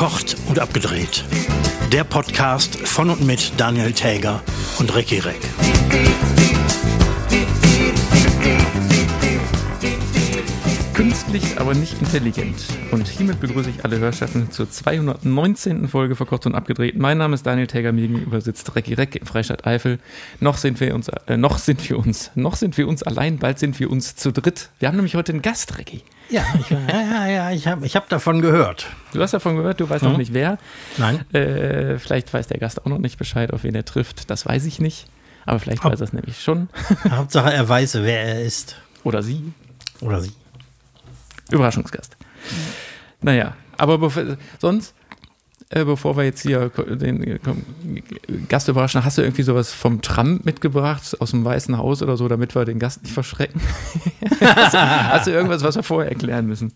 Verkocht und abgedreht. Der Podcast von und mit Daniel Täger und Recki Reck. Künstlich, aber nicht intelligent. Und hiermit begrüße ich alle Hörschaffen zur 219. Folge Verkocht und abgedreht. Mein Name ist Daniel Täger, mir gegenüber sitzt Recki Reck im Freistaat Eifel. Noch sind wir uns allein, bald sind wir uns zu dritt. Wir haben nämlich heute einen Gast, Recki. Ja, ich hab davon gehört. Du hast davon gehört, du weißt noch nicht wer. Nein. Vielleicht weiß der Gast auch noch nicht Bescheid, auf wen er trifft. Das weiß ich nicht. Aber vielleicht weiß er es nämlich schon. Hauptsache er weiß, wer er ist. Oder sie. Oder sie. Überraschungsgast. Naja, aber bevor wir jetzt hier den Gast überraschen, hast du irgendwie sowas vom Trump mitgebracht, aus dem Weißen Haus oder so, damit wir den Gast nicht verschrecken? Hast du irgendwas, was wir vorher erklären müssen?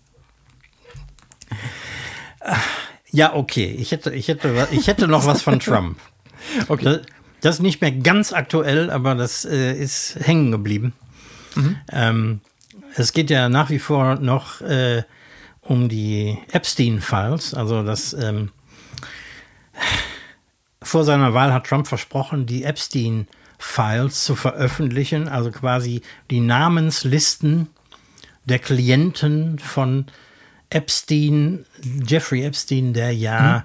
Ja, okay. Ich hätte noch was von Trump. Okay. Das ist nicht mehr ganz aktuell, aber das ist hängen geblieben. Mhm. Es geht ja nach wie vor noch um die Epstein-Files. Also vor seiner Wahl hat Trump versprochen, die Epstein-Files zu veröffentlichen, also quasi die Namenslisten der Klienten von Epstein, Jeffrey Epstein, der ja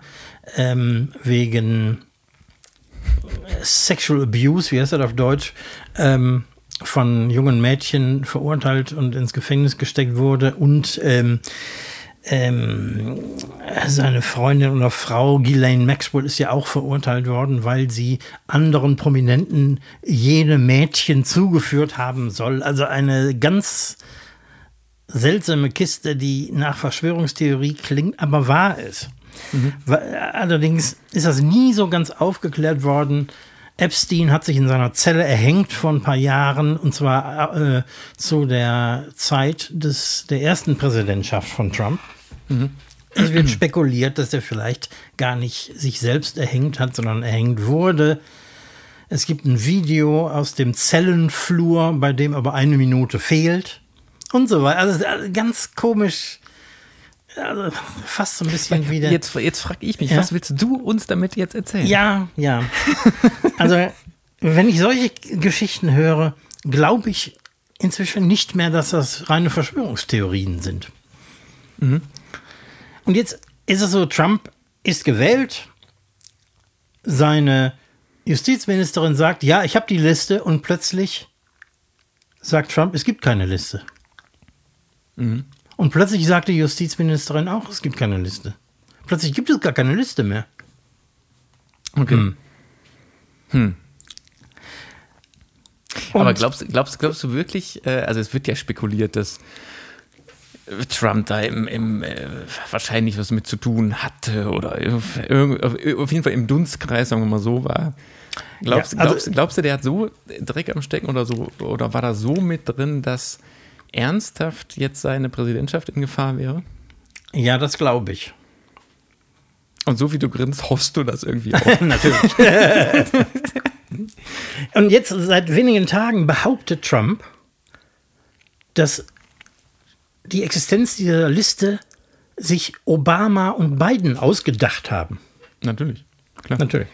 wegen Sexual Abuse, wie heißt das auf Deutsch, von jungen Mädchen verurteilt und ins Gefängnis gesteckt wurde und seine Freundin oder Frau Ghislaine Maxwell ist ja auch verurteilt worden, weil sie anderen Prominenten jene Mädchen zugeführt haben soll. Also eine ganz seltsame Kiste, die nach Verschwörungstheorie klingt, aber wahr ist. Mhm. Allerdings ist das nie so ganz aufgeklärt worden. Epstein hat sich in seiner Zelle erhängt vor ein paar Jahren, und zwar zu der Zeit der ersten Präsidentschaft von Trump. Mhm. Es wird spekuliert, dass er vielleicht gar nicht sich selbst erhängt hat, sondern erhängt wurde. Es gibt ein Video aus dem Zellenflur, bei dem aber 1 Minute fehlt und so weiter. Also ganz komisch. Also fast so ein bisschen wieder. Jetzt frage ich mich, was willst du uns damit jetzt erzählen? Ja. Also, wenn ich solche Geschichten höre, glaube ich inzwischen nicht mehr, dass das reine Verschwörungstheorien sind. Mhm. Und jetzt ist es so, Trump ist gewählt, seine Justizministerin sagt, ja, ich habe die Liste, und plötzlich sagt Trump, es gibt keine Liste. Mhm. Und plötzlich sagt die Justizministerin auch, es gibt keine Liste. Plötzlich gibt es gar keine Liste mehr. Okay. Aber glaubst du wirklich, also es wird ja spekuliert, dass Trump da wahrscheinlich was mit zu tun hatte oder auf jeden Fall im Dunstkreis, sagen wir mal so, war. Glaubst du, der hat so Dreck am Stecken oder so, oder war da so mit drin, dass ernsthaft jetzt seine Präsidentschaft in Gefahr wäre? Ja, das glaube ich. Und so wie du grinst, hoffst du das irgendwie auch? Natürlich. Und jetzt seit wenigen Tagen behauptet Trump, dass die Existenz dieser Liste sich Obama und Biden ausgedacht haben. Natürlich, klar. Natürlich.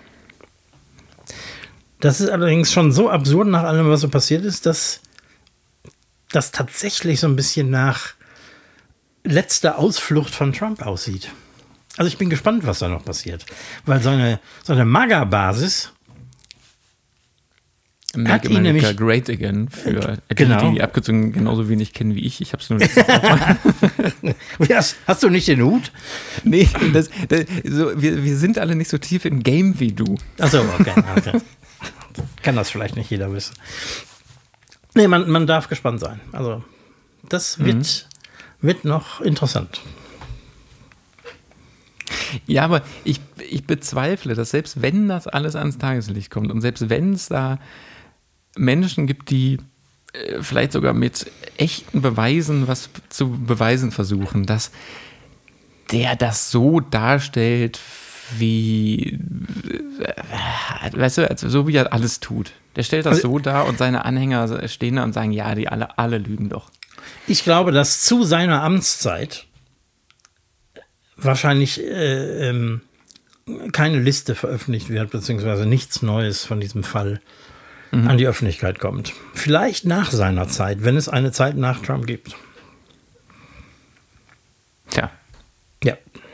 Das ist allerdings schon so absurd nach allem, was so passiert ist, dass das tatsächlich so ein bisschen nach letzter Ausflucht von Trump aussieht. Also ich bin gespannt, was da noch passiert. Weil seine MAGA-Basis Make hat ihn America nämlich Great Again für genau. die Abkürzung genauso wenig kennen wie ich. Ich habe es nur nicht. Hast du nicht den Hut? Nee, wir sind alle nicht so tief im Game wie du. Achso, okay. Kann das vielleicht nicht jeder wissen. Nee, man darf gespannt sein. Also, das wird noch interessant. Ja, aber ich bezweifle, dass selbst wenn das alles ans Tageslicht kommt und selbst wenn es da Menschen gibt, die vielleicht sogar mit echten Beweisen was zu beweisen versuchen, dass der das so darstellt, wie, weißt du, also so wie er alles tut. Der stellt das so dar und seine Anhänger stehen da und sagen, ja, die alle lügen doch. Ich glaube, dass zu seiner Amtszeit wahrscheinlich keine Liste veröffentlicht wird, beziehungsweise nichts Neues von diesem Fall an die Öffentlichkeit kommt. Vielleicht nach seiner Zeit, wenn es eine Zeit nach Trump gibt. Tja. Ja.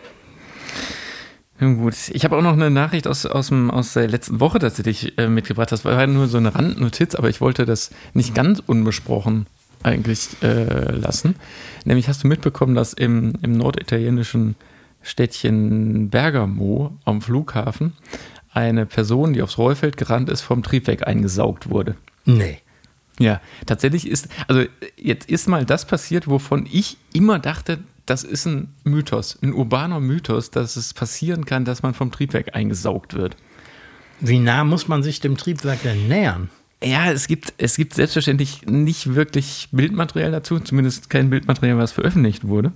Nun gut, ich habe auch noch eine Nachricht aus der letzten Woche tatsächlich mitgebracht. Das war nur so eine Randnotiz, aber ich wollte das nicht ganz unbesprochen eigentlich lassen. Nämlich hast du mitbekommen, dass im norditalienischen Städtchen Bergamo am Flughafen eine Person, die aufs Rollfeld gerannt ist, vom Triebwerk eingesaugt wurde. Nee. Ja, tatsächlich jetzt ist mal das passiert, wovon ich immer dachte, das ist ein Mythos, ein urbaner Mythos, dass es passieren kann, dass man vom Triebwerk eingesaugt wird. Wie nah muss man sich dem Triebwerk denn nähern? Ja, es gibt selbstverständlich nicht wirklich Bildmaterial dazu, zumindest kein Bildmaterial, was veröffentlicht wurde.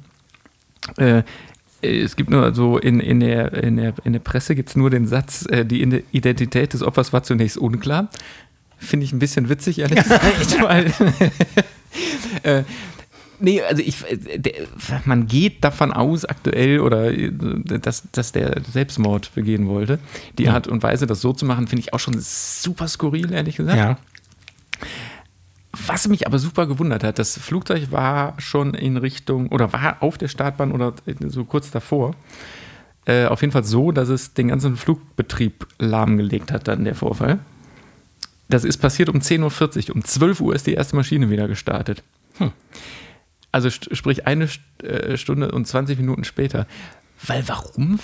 Es gibt nur so in der Presse gibt es nur den Satz, die Identität des Opfers war zunächst unklar. Finde ich ein bisschen witzig, ehrlich gesagt. Weil, nee, also man geht davon aus aktuell, oder dass der Selbstmord begehen wollte. Die Art und Weise, das so zu machen, finde ich auch schon super skurril, ehrlich gesagt. Ja. Was mich aber super gewundert hat, das Flugzeug war schon in Richtung, oder war auf der Startbahn oder so kurz davor. Auf jeden Fall so, dass es den ganzen Flugbetrieb lahmgelegt hat, dann der Vorfall. Das ist passiert um 10.40 Uhr. Um 12 Uhr ist die erste Maschine wieder gestartet. Also sprich 1 Stunde und 20 Minuten später. Warum?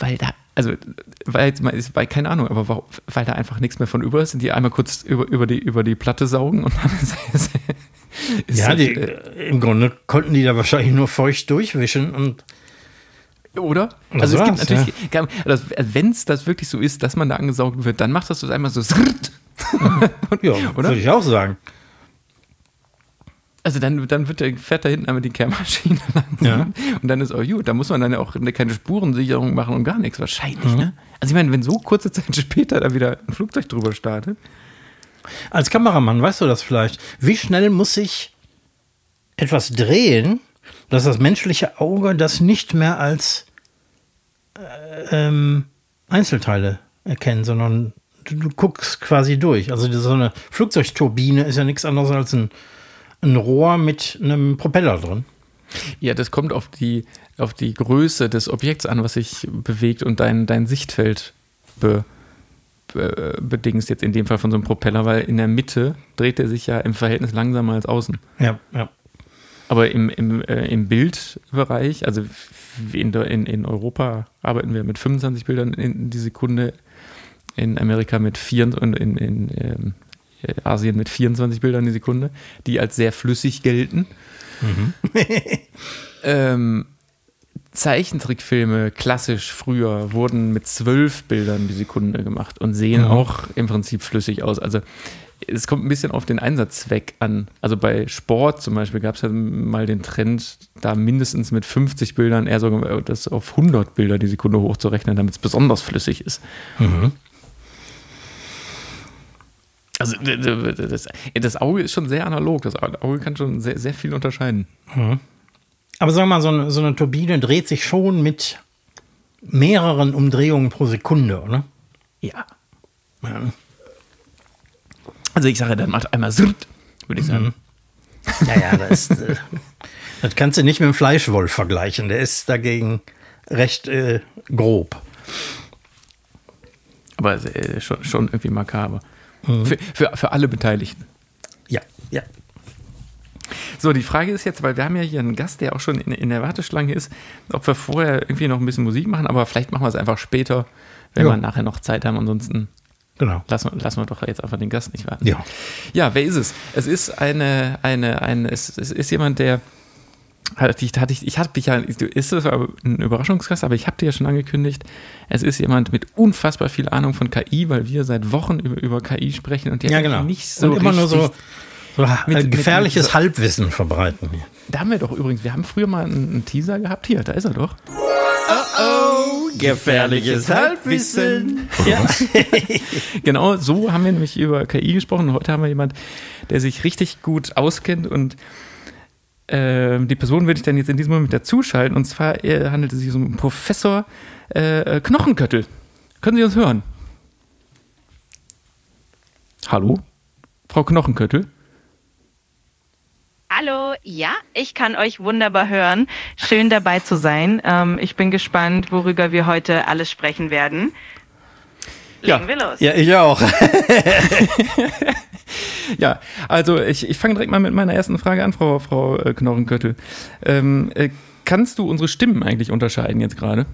Weil keine Ahnung, aber weil da einfach nichts mehr von über ist und die einmal kurz über die Platte saugen und dann ist ja, im Grunde konnten die da wahrscheinlich nur feucht durchwischen und oder? Also es gibt natürlich, wenn es das wirklich so ist, dass man da angesaugt wird, dann macht das einmal so ja, oder? Würde ich auch sagen. Also dann fährt da hinten einmal die Kehrmaschine lang. Und dann ist auch gut. Da muss man dann ja auch keine Spurensicherung machen und gar nichts wahrscheinlich. Ne? Also ich meine, wenn so kurze Zeit später da wieder ein Flugzeug drüber startet. Als Kameramann weißt du das vielleicht. Wie schnell muss sich etwas drehen, dass das menschliche Auge das nicht mehr als Einzelteile erkennt, sondern du guckst quasi durch. Also so eine Flugzeugturbine ist ja nichts anderes als ein Rohr mit einem Propeller drin. Ja, das kommt auf die Größe des Objekts an, was sich bewegt und dein Sichtfeld bedingst jetzt in dem Fall von so einem Propeller, weil in der Mitte dreht er sich ja im Verhältnis langsamer als außen. Ja. Aber im Bildbereich, also in Europa arbeiten wir mit 25 Bildern in die Sekunde, in Amerika mit 4 und in Asien mit 24 Bildern die Sekunde, die als sehr flüssig gelten. Zeichentrickfilme, klassisch früher, wurden mit 12 Bildern die Sekunde gemacht und sehen auch im Prinzip flüssig aus. Also es kommt ein bisschen auf den Einsatzzweck an. Also bei Sport zum Beispiel gab es ja mal den Trend, da mindestens mit 50 Bildern, eher sogar das auf 100 Bilder die Sekunde hochzurechnen, damit es besonders flüssig ist. Also das Auge ist schon sehr analog. Das Auge kann schon sehr, sehr viel unterscheiden. Aber sag mal, so eine Turbine dreht sich schon mit mehreren Umdrehungen pro Sekunde, oder? Ja. Also ich sage, dann macht einmal Srrt, würde ich sagen. Naja, das kannst du nicht mit dem Fleischwolf vergleichen. Der ist dagegen recht grob. Aber schon irgendwie makaber. Für alle Beteiligten. Ja. So, die Frage ist jetzt, weil wir haben ja hier einen Gast, der auch schon in der Warteschlange ist, ob wir vorher irgendwie noch ein bisschen Musik machen, aber vielleicht machen wir es einfach später, wenn wir nachher noch Zeit haben. Ansonsten lassen wir doch jetzt einfach den Gast nicht warten. Ja, wer ist es? Es ist es ist jemand, der ist ein Überraschungsgast, aber ich habe dir ja schon angekündigt, es ist jemand mit unfassbar viel Ahnung von KI, weil wir seit Wochen über KI sprechen und der nicht so und immer richtig nur so gefährliches Halbwissen verbreiten. Da haben wir doch übrigens, wir haben früher mal einen Teaser gehabt, hier, da ist er doch. Gefährliches Halbwissen. Ja. Genau, so haben wir nämlich über KI gesprochen. Heute haben wir jemanden, der sich richtig gut auskennt und Die Person würde ich dann jetzt in diesem Moment dazuschalten. Und zwar handelt es sich um Professor Knochenköttel. Können Sie uns hören? Hallo? Frau Knochenköttel? Hallo, ja, ich kann euch wunderbar hören. Schön dabei zu sein. Ich bin gespannt, worüber wir heute alles sprechen werden. Legen wir los. Ja, ich auch. Ja, also ich fange direkt mal mit meiner ersten Frage an, Frau Knochenköttel. Kannst du unsere Stimmen eigentlich unterscheiden jetzt gerade?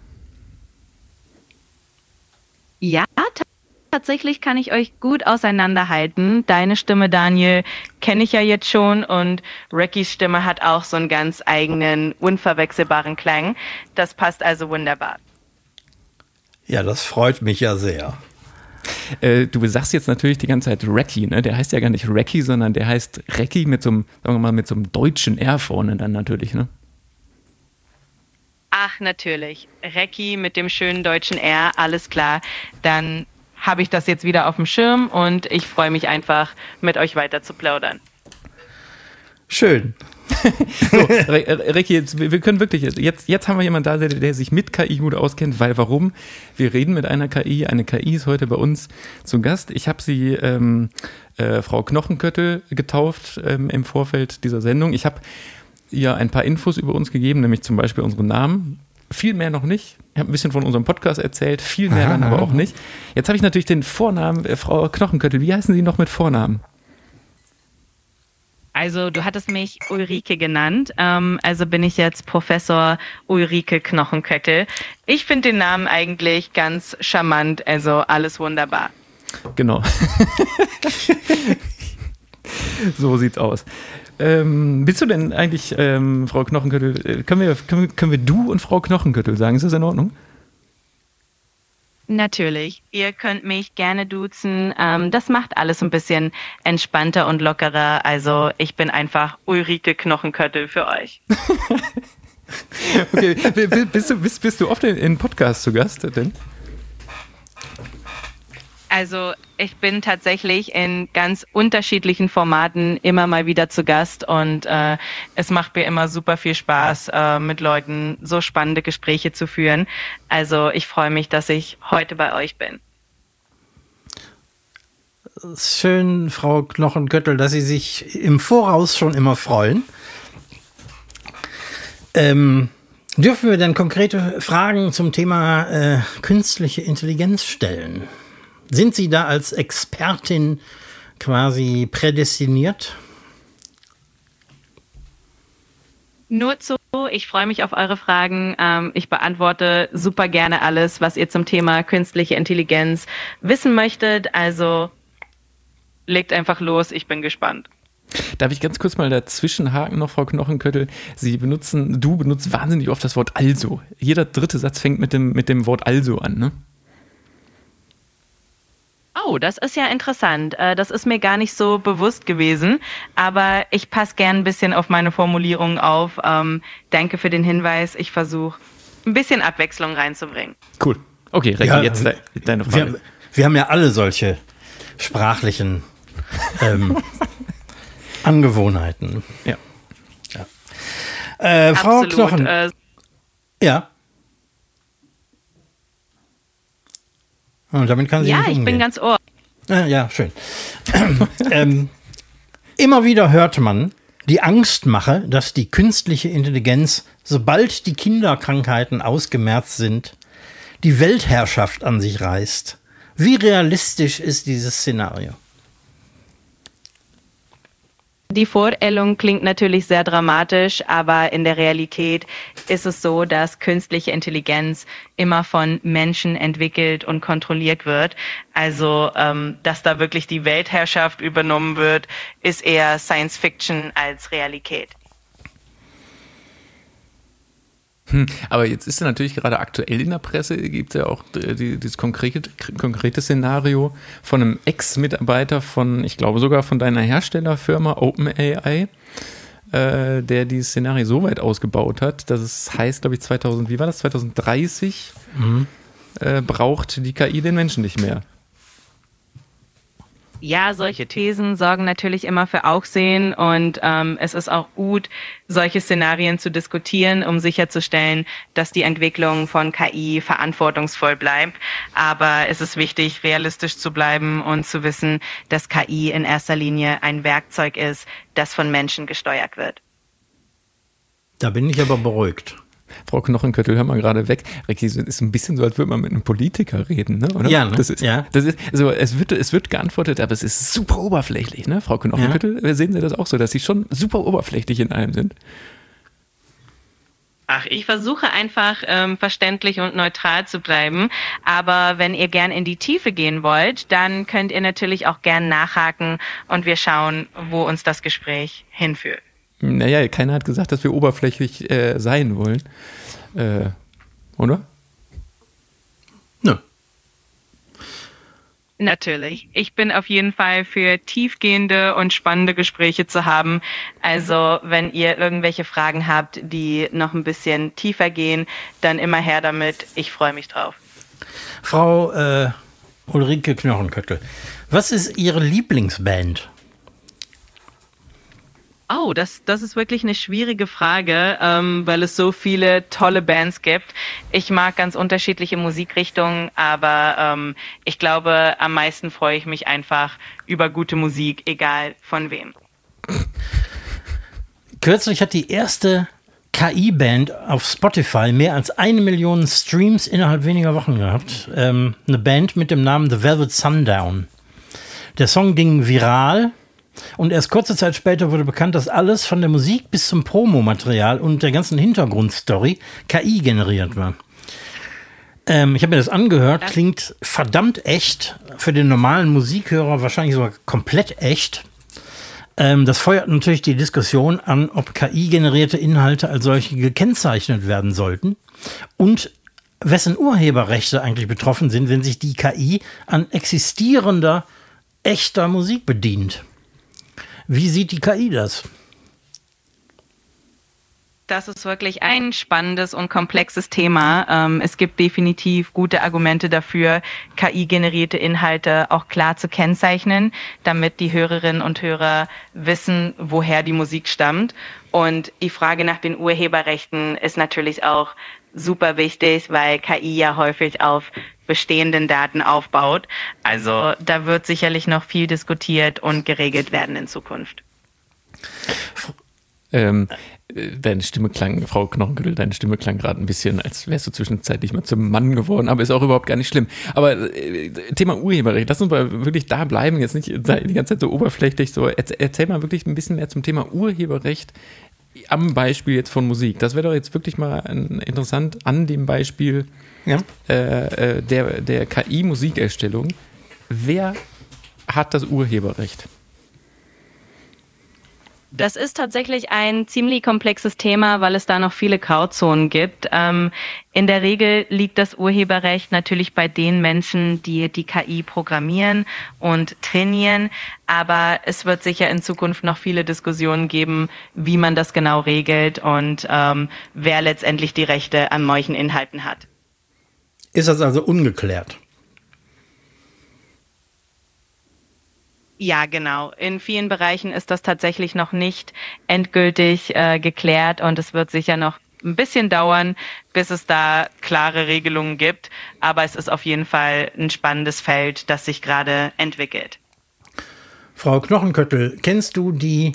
Ja, tatsächlich kann ich euch gut auseinanderhalten. Deine Stimme, Daniel, kenne ich ja jetzt schon und Reckys Stimme hat auch so einen ganz eigenen, unverwechselbaren Klang. Das passt also wunderbar. Ja, das freut mich ja sehr. Du sagst jetzt natürlich die ganze Zeit Recky, ne? Der heißt ja gar nicht Recky, sondern der heißt Recky mit so einem, sagen wir mal, mit so einem deutschen R vorne dann natürlich, ne? Ach, natürlich. Recky mit dem schönen deutschen R, alles klar. Dann habe ich das jetzt wieder auf dem Schirm und ich freue mich einfach, mit euch weiter zu plaudern. Schön. So, Recky, wir können wirklich, jetzt haben wir jemanden da, der sich mit KI gut auskennt, weil warum? Wir reden mit einer KI. Eine KI ist heute bei uns zu Gast. Ich habe sie Frau Knochenköttel getauft im Vorfeld dieser Sendung. Ich habe ihr ein paar Infos über uns gegeben, nämlich zum Beispiel unseren Namen. Viel mehr noch nicht. Ich habe ein bisschen von unserem Podcast erzählt, viel mehr dann aber auch nicht. Jetzt habe ich natürlich den Vornamen, Frau Knochenköttel. Wie heißen Sie noch mit Vornamen? Also du hattest mich Ulrike genannt, also bin ich jetzt Professor Ulrike Knochenköttel. Ich finde den Namen eigentlich ganz charmant, also alles wunderbar. Genau. So sieht's aus. Bist du denn eigentlich, Frau Knochenköttel, können wir du und Frau Knochenköttel sagen? Ist das in Ordnung? Natürlich. Ihr könnt mich gerne duzen. Das macht alles ein bisschen entspannter und lockerer. Also ich bin einfach Ulrike Knochenköttel für euch. Okay, bist du oft in Podcasts zu Gast denn? Also ich bin tatsächlich in ganz unterschiedlichen Formaten immer mal wieder zu Gast und es macht mir immer super viel Spaß, mit Leuten so spannende Gespräche zu führen. Also ich freue mich, dass ich heute bei euch bin. Schön, Frau Knochenköttel, dass Sie sich im Voraus schon immer freuen. Dürfen wir denn konkrete Fragen zum Thema künstliche Intelligenz stellen? Sind Sie da als Expertin quasi prädestiniert? Nur zu, ich freue mich auf eure Fragen. Ich beantworte super gerne alles, was ihr zum Thema künstliche Intelligenz wissen möchtet. Also legt einfach los, ich bin gespannt. Darf ich ganz kurz mal dazwischen haken noch, Frau Knochenköttel? Du benutzt wahnsinnig oft das Wort also. Jeder dritte Satz fängt mit dem Wort also an, ne? Oh, das ist ja interessant. Das ist mir gar nicht so bewusst gewesen, aber ich passe gern ein bisschen auf meine Formulierung auf. Danke für den Hinweis. Ich versuche, ein bisschen Abwechslung reinzubringen. Cool. Okay, Recky, Ja, jetzt deine Frage. Wir haben ja alle solche sprachlichen Angewohnheiten. Ja. Frau Absolut. Knochen. Ja. Und damit kann sie Ja, nicht ich umgehen. bin ganz ohr. Ja, schön. Immer wieder hört man die Angstmache, dass die künstliche Intelligenz, sobald die Kinderkrankheiten ausgemerzt sind, die Weltherrschaft an sich reißt. Wie realistisch ist dieses Szenario? Die Vorstellung klingt natürlich sehr dramatisch, aber in der Realität ist es so, dass künstliche Intelligenz immer von Menschen entwickelt und kontrolliert wird. Also, dass da wirklich die Weltherrschaft übernommen wird, ist eher Science Fiction als Realität. Aber jetzt ist ja natürlich gerade aktuell in der Presse, gibt es ja auch dieses konkrete Szenario von einem Ex-Mitarbeiter von, ich glaube sogar von deiner Herstellerfirma OpenAI, der dieses Szenario so weit ausgebaut hat, dass es heißt, glaube ich, 2030 braucht die KI den Menschen nicht mehr. Ja, solche Thesen sorgen natürlich immer für Aufsehen und es ist auch gut, solche Szenarien zu diskutieren, um sicherzustellen, dass die Entwicklung von KI verantwortungsvoll bleibt. Aber es ist wichtig, realistisch zu bleiben und zu wissen, dass KI in erster Linie ein Werkzeug ist, das von Menschen gesteuert wird. Da bin ich aber beruhigt. Frau Knochenköttel, hör mal gerade weg. Ricky, es ist ein bisschen so, als würde man mit einem Politiker reden, ne? Oder? Ja, ne? Das ist so, es wird geantwortet, aber es ist super oberflächlich, ne? Frau Knochenköttel, sehen Sie das auch so, dass Sie schon super oberflächlich in allem sind? Ach, ich versuche einfach verständlich und neutral zu bleiben. Aber wenn ihr gern in die Tiefe gehen wollt, dann könnt ihr natürlich auch gern nachhaken und wir schauen, wo uns das Gespräch hinführt. Naja, keiner hat gesagt, dass wir oberflächlich sein wollen. Oder? Nö. Natürlich. Ich bin auf jeden Fall für tiefgehende und spannende Gespräche zu haben. Also wenn ihr irgendwelche Fragen habt, die noch ein bisschen tiefer gehen, dann immer her damit. Ich freue mich drauf. Frau Ulrike Knochenköttel, was ist Ihre Lieblingsband? Oh, das ist wirklich eine schwierige Frage, weil es so viele tolle Bands gibt. Ich mag ganz unterschiedliche Musikrichtungen, aber ich glaube, am meisten freue ich mich einfach über gute Musik, egal von wem. Kürzlich hat die erste KI-Band auf Spotify mehr als 1 Million Streams innerhalb weniger Wochen gehabt. Eine Band mit dem Namen The Velvet Sundown. Der Song ging viral. Und erst kurze Zeit später wurde bekannt, dass alles von der Musik bis zum Promomaterial und der ganzen Hintergrundstory KI generiert war. Ich habe mir das angehört, klingt verdammt echt, für den normalen Musikhörer wahrscheinlich sogar komplett echt. Das feuert natürlich die Diskussion an, ob KI-generierte Inhalte als solche gekennzeichnet werden sollten und wessen Urheberrechte eigentlich betroffen sind, wenn sich die KI an existierender, echter Musik bedient. Wie sieht die KI das? Das ist wirklich ein spannendes und komplexes Thema. Es gibt definitiv gute Argumente dafür, KI-generierte Inhalte auch klar zu kennzeichnen, damit die Hörerinnen und Hörer wissen, woher die Musik stammt. Und die Frage nach den Urheberrechten ist natürlich auch super wichtig, weil KI ja häufig auf bestehenden Daten aufbaut. Also da wird sicherlich noch viel diskutiert und geregelt werden in Zukunft. Deine Stimme klang, Frau Knochenköttel, deine Stimme klang gerade ein bisschen, als wärst du zwischenzeitlich mal zum Mann geworden, aber ist auch überhaupt gar nicht schlimm. Aber Thema Urheberrecht, lass uns mal wirklich da bleiben, jetzt nicht die ganze Zeit so oberflächlich. So, erzähl mal wirklich ein bisschen mehr zum Thema Urheberrecht am Beispiel jetzt von Musik. Das wäre doch jetzt wirklich mal interessant an dem Beispiel der KI-Musikerstellung. Wer hat das Urheberrecht? Das ist tatsächlich ein ziemlich komplexes Thema, weil es da noch viele Grauzonen gibt. In der Regel liegt das Urheberrecht natürlich bei den Menschen, die die KI programmieren und trainieren. Aber es wird sicher in Zukunft noch viele Diskussionen geben, wie man das genau regelt und wer letztendlich die Rechte an solchen Inhalten hat. Ist das also ungeklärt? Ja, genau. In vielen Bereichen ist das tatsächlich noch nicht endgültig geklärt und es wird sicher noch ein bisschen dauern, bis es da klare Regelungen gibt. Aber es ist auf jeden Fall ein spannendes Feld, das sich gerade entwickelt. Frau Knochenköttel, kennst du die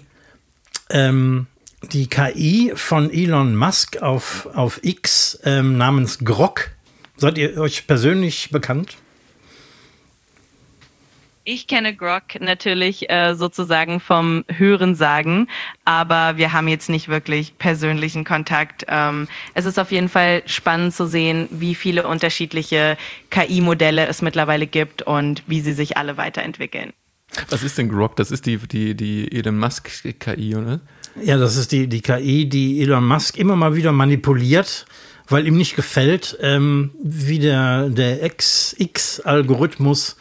KI von Elon Musk auf X namens Grok? Seid ihr euch persönlich bekannt? Ich kenne Grok natürlich sozusagen vom Hörensagen, aber wir haben jetzt nicht wirklich persönlichen Kontakt. Es ist auf jeden Fall spannend zu sehen, wie viele unterschiedliche KI-Modelle es mittlerweile gibt und wie sie sich alle weiterentwickeln. Was ist denn Grok? Das ist die Elon Musk-KI, oder? Ja, das ist die KI, die Elon Musk immer mal wieder manipuliert, weil ihm nicht gefällt, wie der X-Algorithmus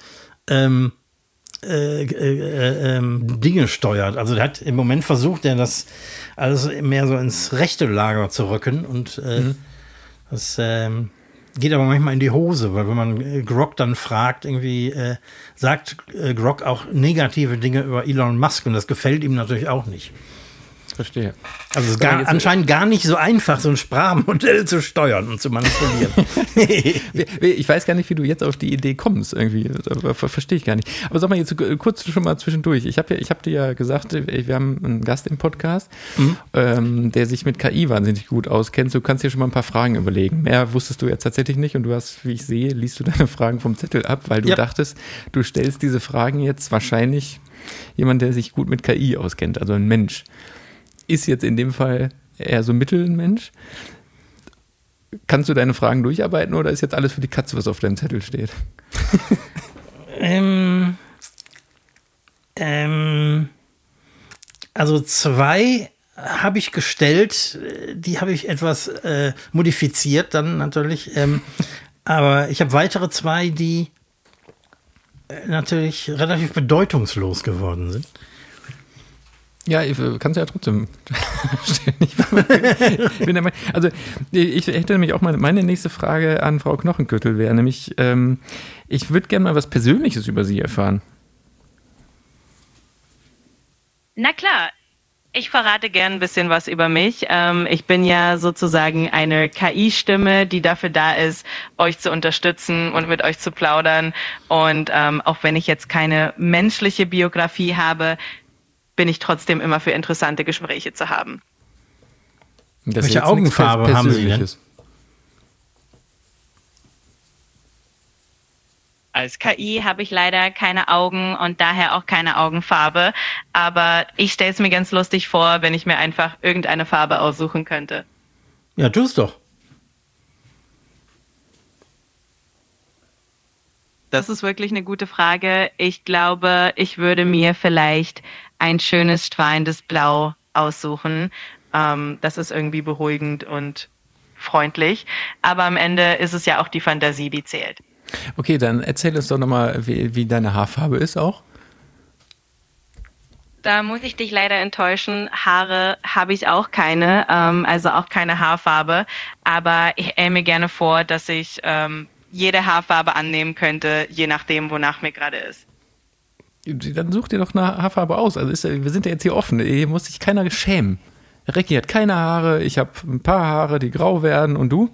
Dinge steuert. Also der hat im Moment versucht, das alles mehr so ins rechte Lager zu rücken und das geht aber manchmal in die Hose, weil wenn man Grok dann fragt, irgendwie sagt Grok auch negative Dinge über Elon Musk und das gefällt ihm natürlich auch nicht. Verstehe. Also es ist anscheinend gar nicht so einfach, so ein Sprachmodell zu steuern und zu manipulieren. Ich weiß gar nicht, wie du jetzt auf die Idee kommst, irgendwie. Verstehe ich gar nicht. Aber sag mal jetzt kurz schon mal zwischendurch. Ich hab dir ja gesagt, wir haben einen Gast im Podcast, der sich mit KI wahnsinnig gut auskennt. Du kannst dir schon mal ein paar Fragen überlegen. Mehr wusstest du jetzt tatsächlich nicht und du hast, wie ich sehe, liest du deine Fragen vom Zettel ab, weil du dachtest, du stellst diese Fragen jetzt wahrscheinlich jemand, der sich gut mit KI auskennt, also ein Mensch. Ist jetzt in dem Fall eher so Mittelmensch. Kannst du deine Fragen durcharbeiten oder ist jetzt alles für die Katze, was auf deinem Zettel steht? Also 2 habe ich gestellt, die habe ich etwas modifiziert dann natürlich. Aber ich habe weitere 2, die natürlich relativ bedeutungslos geworden sind. Ja, kannst du ja trotzdem stellen. Also ich hätte nämlich auch meine nächste Frage an Frau Knochenkürtel wäre, nämlich ich würde gerne mal was Persönliches über Sie erfahren. Na klar, ich verrate gern ein bisschen was über mich. Ich bin ja sozusagen eine KI-Stimme, die dafür da ist, euch zu unterstützen und mit euch zu plaudern. Und auch wenn ich jetzt keine menschliche Biografie habe, bin ich trotzdem immer für interessante Gespräche zu haben. Welche Augenfarbe haben Sie denn? Als KI habe ich leider keine Augen und daher auch keine Augenfarbe. Aber ich stelle es mir ganz lustig vor, wenn ich mir einfach irgendeine Farbe aussuchen könnte. Ja, tu es doch. Das ist wirklich eine gute Frage. Ich glaube, ich würde mir vielleicht ein schönes, strahlendes Blau aussuchen. Das ist irgendwie beruhigend und freundlich. Aber am Ende ist es ja auch die Fantasie, die zählt. Okay, dann erzähl uns doch nochmal, wie deine Haarfarbe ist auch. Da muss ich dich leider enttäuschen. Haare habe ich auch keine, also auch keine Haarfarbe. Aber ich stelle mir gerne vor, dass ich jede Haarfarbe annehmen könnte, je nachdem, wonach mir gerade ist. Dann such dir doch eine Haarfarbe aus. Also wir sind ja jetzt hier offen. Hier muss sich keiner schämen. Recki hat keine Haare, ich habe ein paar Haare, die grau werden. Und du?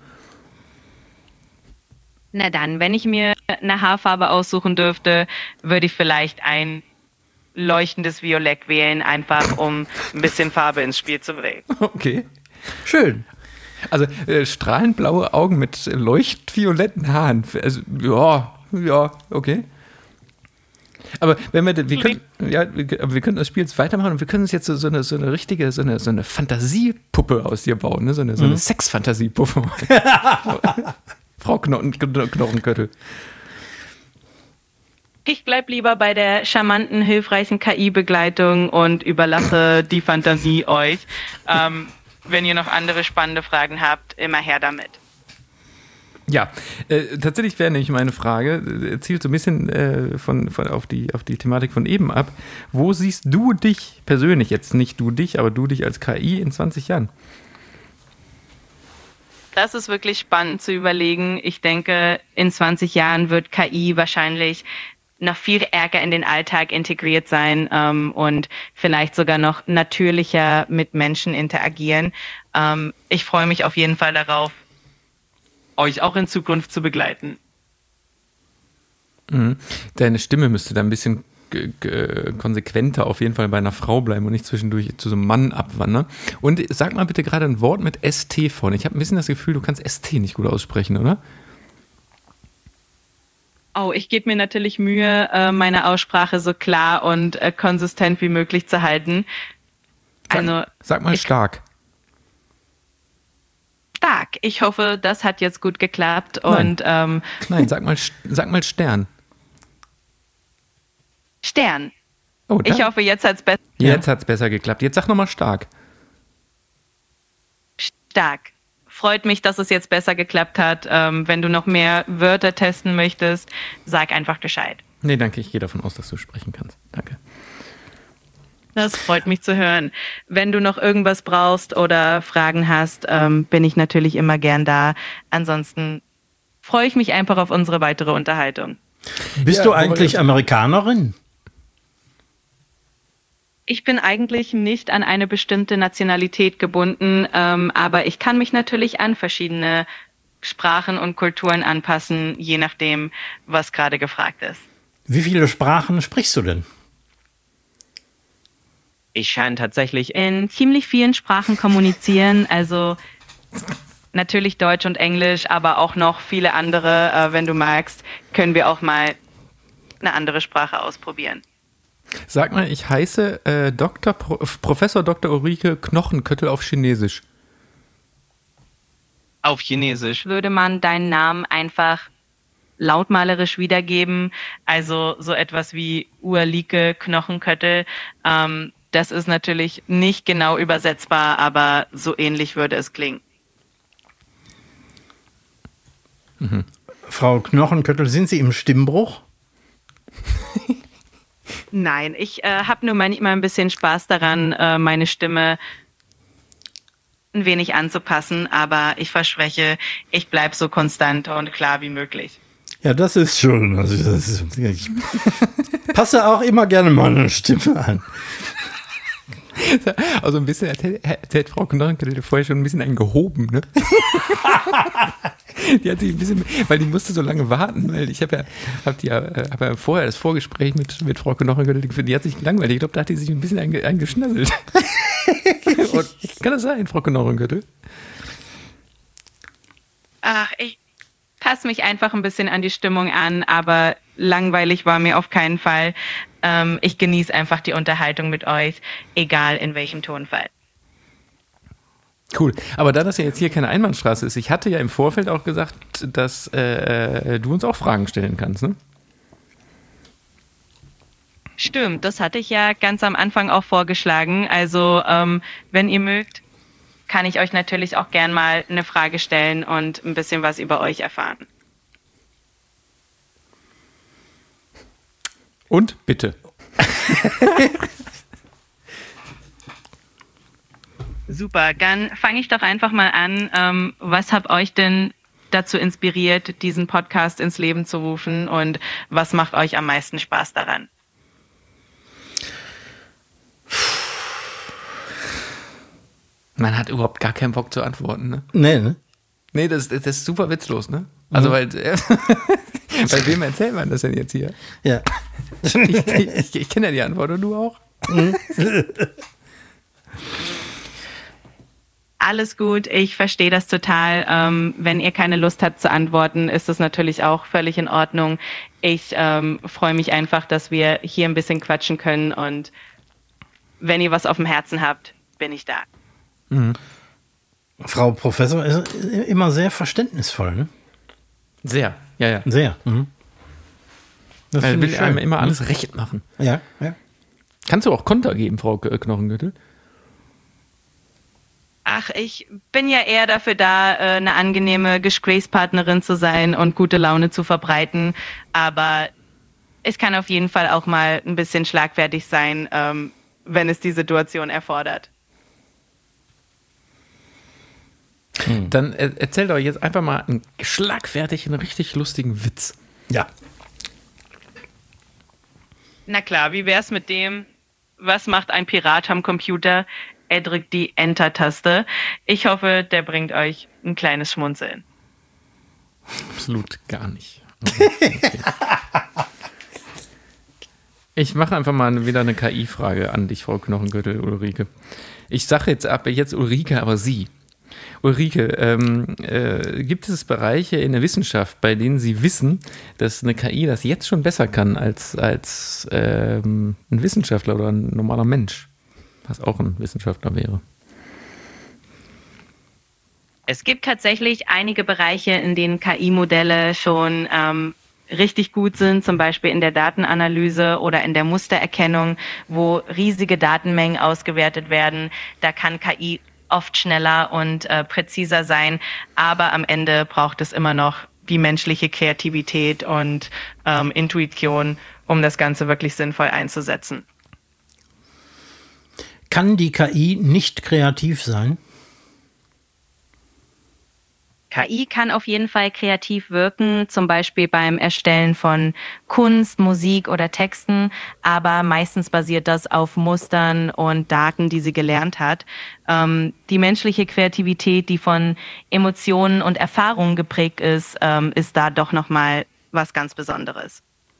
Na dann, wenn ich mir eine Haarfarbe aussuchen dürfte, würde ich vielleicht ein leuchtendes Violett wählen, einfach um ein bisschen Farbe ins Spiel zu bringen. Okay, schön. Also strahlend blaue Augen mit leuchtvioletten Haaren. Also ja, okay. Aber wenn wir können das Spiel jetzt weitermachen und wir können uns jetzt so eine richtige, so eine Fantasiepuppe aus dir bauen, ne? So eine Sexfantasiepuppe. Frau Knochenköttel. Ich bleib lieber bei der charmanten, hilfreichen KI-Begleitung und überlasse die Fantasie euch. Wenn ihr noch andere spannende Fragen habt, immer her damit. Ja, tatsächlich wäre nämlich meine Frage, zielt so ein bisschen auf die Thematik von eben ab. Wo siehst du dich persönlich, jetzt nicht du dich, aber du dich als KI in 20 Jahren? Das ist wirklich spannend zu überlegen. Ich denke, in 20 Jahren wird KI wahrscheinlich noch viel ärger in den Alltag integriert sein und vielleicht sogar noch natürlicher mit Menschen interagieren. Ich freue mich auf jeden Fall darauf, euch auch in Zukunft zu begleiten. Deine Stimme müsste da ein bisschen konsequenter auf jeden Fall bei einer Frau bleiben und nicht zwischendurch zu so einem Mann abwandern. Und sag mal bitte gerade ein Wort mit ST vorne. Ich habe ein bisschen das Gefühl, du kannst ST nicht gut aussprechen, oder? Oh, ich gebe mir natürlich Mühe, meine Aussprache so klar und konsistent wie möglich zu halten. Sag mal stark. Stark. Ich hoffe, das hat jetzt gut geklappt. Nein, nein, sag mal Stern. Stern. Oh, ich hoffe, jetzt hat's besser. Jetzt hat's besser geklappt. Jetzt sag nochmal stark. Stark. Freut mich, dass es jetzt besser geklappt hat. Wenn du noch mehr Wörter testen möchtest, sag einfach Bescheid. Nee, danke. Ich gehe davon aus, dass du sprechen kannst. Danke. Das freut mich zu hören. Wenn du noch irgendwas brauchst oder Fragen hast, bin ich natürlich immer gern da. Ansonsten freue ich mich einfach auf unsere weitere Unterhaltung. Bist du eigentlich Amerikanerin? Ich bin eigentlich nicht an eine bestimmte Nationalität gebunden, aber ich kann mich natürlich an verschiedene Sprachen und Kulturen anpassen, je nachdem, was gerade gefragt ist. Wie viele Sprachen sprichst du denn? Ich kann tatsächlich in ziemlich vielen Sprachen kommunizieren, also natürlich Deutsch und Englisch, aber auch noch viele andere. Wenn du magst, können wir auch mal eine andere Sprache ausprobieren. Sag mal, ich heiße Professor Dr. Ulrike Knochenköttel auf Chinesisch. Auf Chinesisch würde man deinen Namen einfach lautmalerisch wiedergeben, also so etwas wie Ulrike Knochenköttel. Das ist natürlich nicht genau übersetzbar, aber so ähnlich würde es klingen. Mhm. Frau Knochenköttel, sind Sie im Stimmbruch? Nein, ich habe nur manchmal ein bisschen Spaß daran, meine Stimme ein wenig anzupassen, aber ich verspreche, ich bleibe so konstant und klar wie möglich. Ja, das ist schön. Also ich passe auch immer gerne meine Stimme an. Also ein bisschen erzählt Frau Knochenköttel vorher schon ein bisschen einen gehoben, ne? Die hat sich ein bisschen, weil die musste so lange warten, weil ich habe ja vorher das Vorgespräch mit Frau Knochenköttel, die hat sich gelangweilt. Ich glaube, da hat die sich ein bisschen eingeschnasselt. Kann das sein, Frau Knochenköttel? Ach, ich passe mich einfach ein bisschen an die Stimmung an, aber langweilig war mir auf keinen Fall. Ich genieße einfach die Unterhaltung mit euch, egal in welchem Tonfall. Cool. Aber da das ja jetzt hier keine Einbahnstraße ist, ich hatte ja im Vorfeld auch gesagt, dass du uns auch Fragen stellen kannst, ne? Stimmt, das hatte ich ja ganz am Anfang auch vorgeschlagen. Also, wenn ihr mögt, kann ich euch natürlich auch gern mal eine Frage stellen und ein bisschen was über euch erfahren. Und bitte. Super, dann fange ich doch einfach mal an. Was hat euch denn dazu inspiriert, diesen Podcast ins Leben zu rufen und was macht euch am meisten Spaß daran? Man hat überhaupt gar keinen Bock zu antworten, ne? Nee, ne? Nee, das ist super witzlos, ne? Also, weil wem erzählt man das denn jetzt hier? Ja. Ich kenne ja die Antwort und du auch. Alles gut, ich verstehe das total. Wenn ihr keine Lust habt zu antworten, ist das natürlich auch völlig in Ordnung. Ich freue mich einfach, dass wir hier ein bisschen quatschen können und wenn ihr was auf dem Herzen habt, bin ich da. Mhm. Frau Professor ist immer sehr verständnisvoll, ne? Sehr, ja. Sehr. Mhm. Das Weil finde will ich einem schön. immer alles recht machen. Ja. Kannst du auch Konter geben, Frau Knochenköttel? Ach, ich bin ja eher dafür da, eine angenehme Gesprächspartnerin zu sein und gute Laune zu verbreiten. Aber es kann auf jeden Fall auch mal ein bisschen schlagfertig sein, wenn es die Situation erfordert. Dann erzählt euch jetzt einfach mal einen schlagfertigen, richtig lustigen Witz. Ja. Na klar, wie wär's mit dem, was macht ein Pirat am Computer? Er drückt die Enter-Taste. Ich hoffe, der bringt euch ein kleines Schmunzeln. Absolut gar nicht. Okay. Ich mache einfach mal wieder eine KI-Frage an dich, Frau Knochenköttel, Ulrike. Ich sage jetzt Ulrike, aber Sie. Ulrike, gibt es Bereiche in der Wissenschaft, bei denen Sie wissen, dass eine KI das jetzt schon besser kann als ein Wissenschaftler oder ein normaler Mensch, was auch ein Wissenschaftler wäre? Es gibt tatsächlich einige Bereiche, in denen KI-Modelle schon richtig gut sind, zum Beispiel in der Datenanalyse oder in der Mustererkennung, wo riesige Datenmengen ausgewertet werden. Da kann KI oft schneller und präziser sein, aber am Ende braucht es immer noch die menschliche Kreativität und Intuition, um das Ganze wirklich sinnvoll einzusetzen. Kann die KI nicht kreativ sein? KI kann auf jeden Fall kreativ wirken, zum Beispiel beim Erstellen von Kunst, Musik oder Texten, aber meistens basiert das auf Mustern und Daten, die sie gelernt hat. Die menschliche Kreativität, die von Emotionen und Erfahrungen geprägt ist da doch nochmal was ganz Besonderes.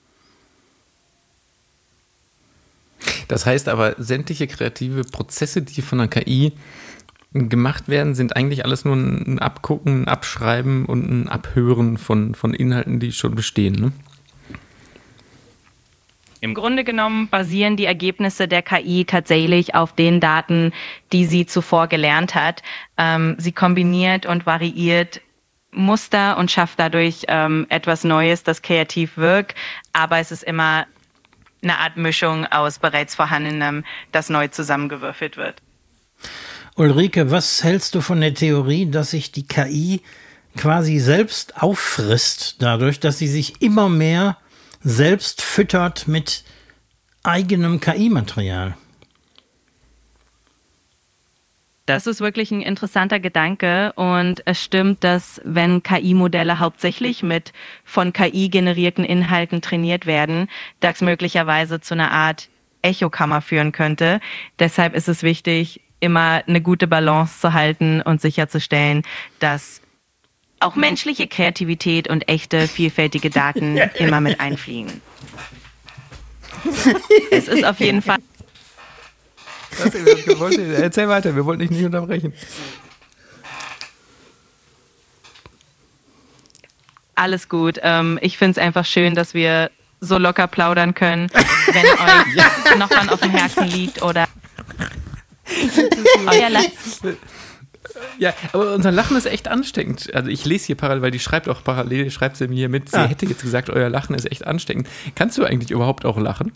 Das heißt aber, sämtliche kreative Prozesse, die von der KI gemacht werden, sind eigentlich alles nur ein Abgucken, ein Abschreiben und ein Abhören von Inhalten, die schon bestehen, ne? Im Grunde genommen basieren die Ergebnisse der KI tatsächlich auf den Daten, die sie zuvor gelernt hat. Sie kombiniert und variiert Muster und schafft dadurch etwas Neues, das kreativ wirkt, aber es ist immer eine Art Mischung aus bereits Vorhandenem, das neu zusammengewürfelt wird. Ulrike, was hältst du von der Theorie, dass sich die KI quasi selbst auffrisst, dadurch, dass sie sich immer mehr selbst füttert mit eigenem KI-Material? Das ist wirklich ein interessanter Gedanke und es stimmt, dass wenn KI-Modelle hauptsächlich mit von KI generierten Inhalten trainiert werden, das möglicherweise zu einer Art Echokammer führen könnte. Deshalb ist es wichtig, immer eine gute Balance zu halten und sicherzustellen, dass auch menschliche Kreativität und echte, vielfältige Daten immer mit einfliegen. Es ist auf jeden Fall... Erzähl weiter, wir wollten dich nicht unterbrechen. Alles gut. Ich finde es einfach schön, dass wir so locker plaudern können, wenn euch noch was auf dem Herzen liegt oder euer Lachen. Ja, aber unser Lachen ist echt ansteckend. Also ich lese hier parallel, weil die schreibt auch parallel, schreibt sie mir hier mit, sie hätte jetzt gesagt, euer Lachen ist echt ansteckend. Kannst du eigentlich überhaupt auch lachen?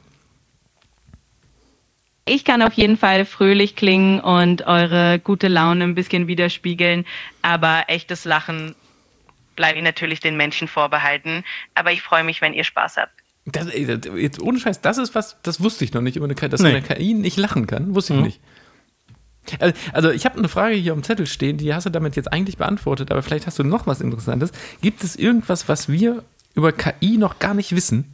Ich kann auf jeden Fall fröhlich klingen und eure gute Laune ein bisschen widerspiegeln, aber echtes Lachen bleibt natürlich den Menschen vorbehalten. Aber ich freue mich, wenn ihr Spaß habt. Jetzt ohne Scheiß, das ist was, das wusste ich noch nicht, dass eine KI nicht lachen kann, wusste ich nicht. Also ich habe eine Frage hier am Zettel stehen, die hast du damit jetzt eigentlich beantwortet, aber vielleicht hast du noch was Interessantes. Gibt es irgendwas, was wir über KI noch gar nicht wissen?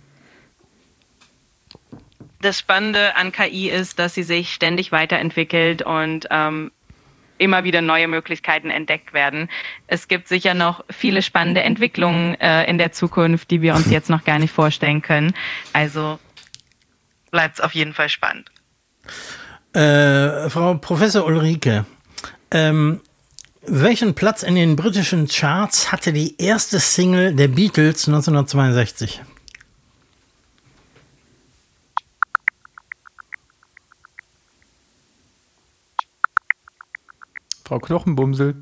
Das Spannende an KI ist, dass sie sich ständig weiterentwickelt und immer wieder neue Möglichkeiten entdeckt werden. Es gibt sicher noch viele spannende Entwicklungen in der Zukunft, die wir uns jetzt noch gar nicht vorstellen können. Also bleibt es auf jeden Fall spannend. Frau Professor Ulrike, welchen Platz in den britischen Charts hatte die erste Single der Beatles 1962? Frau Knochenbumsel.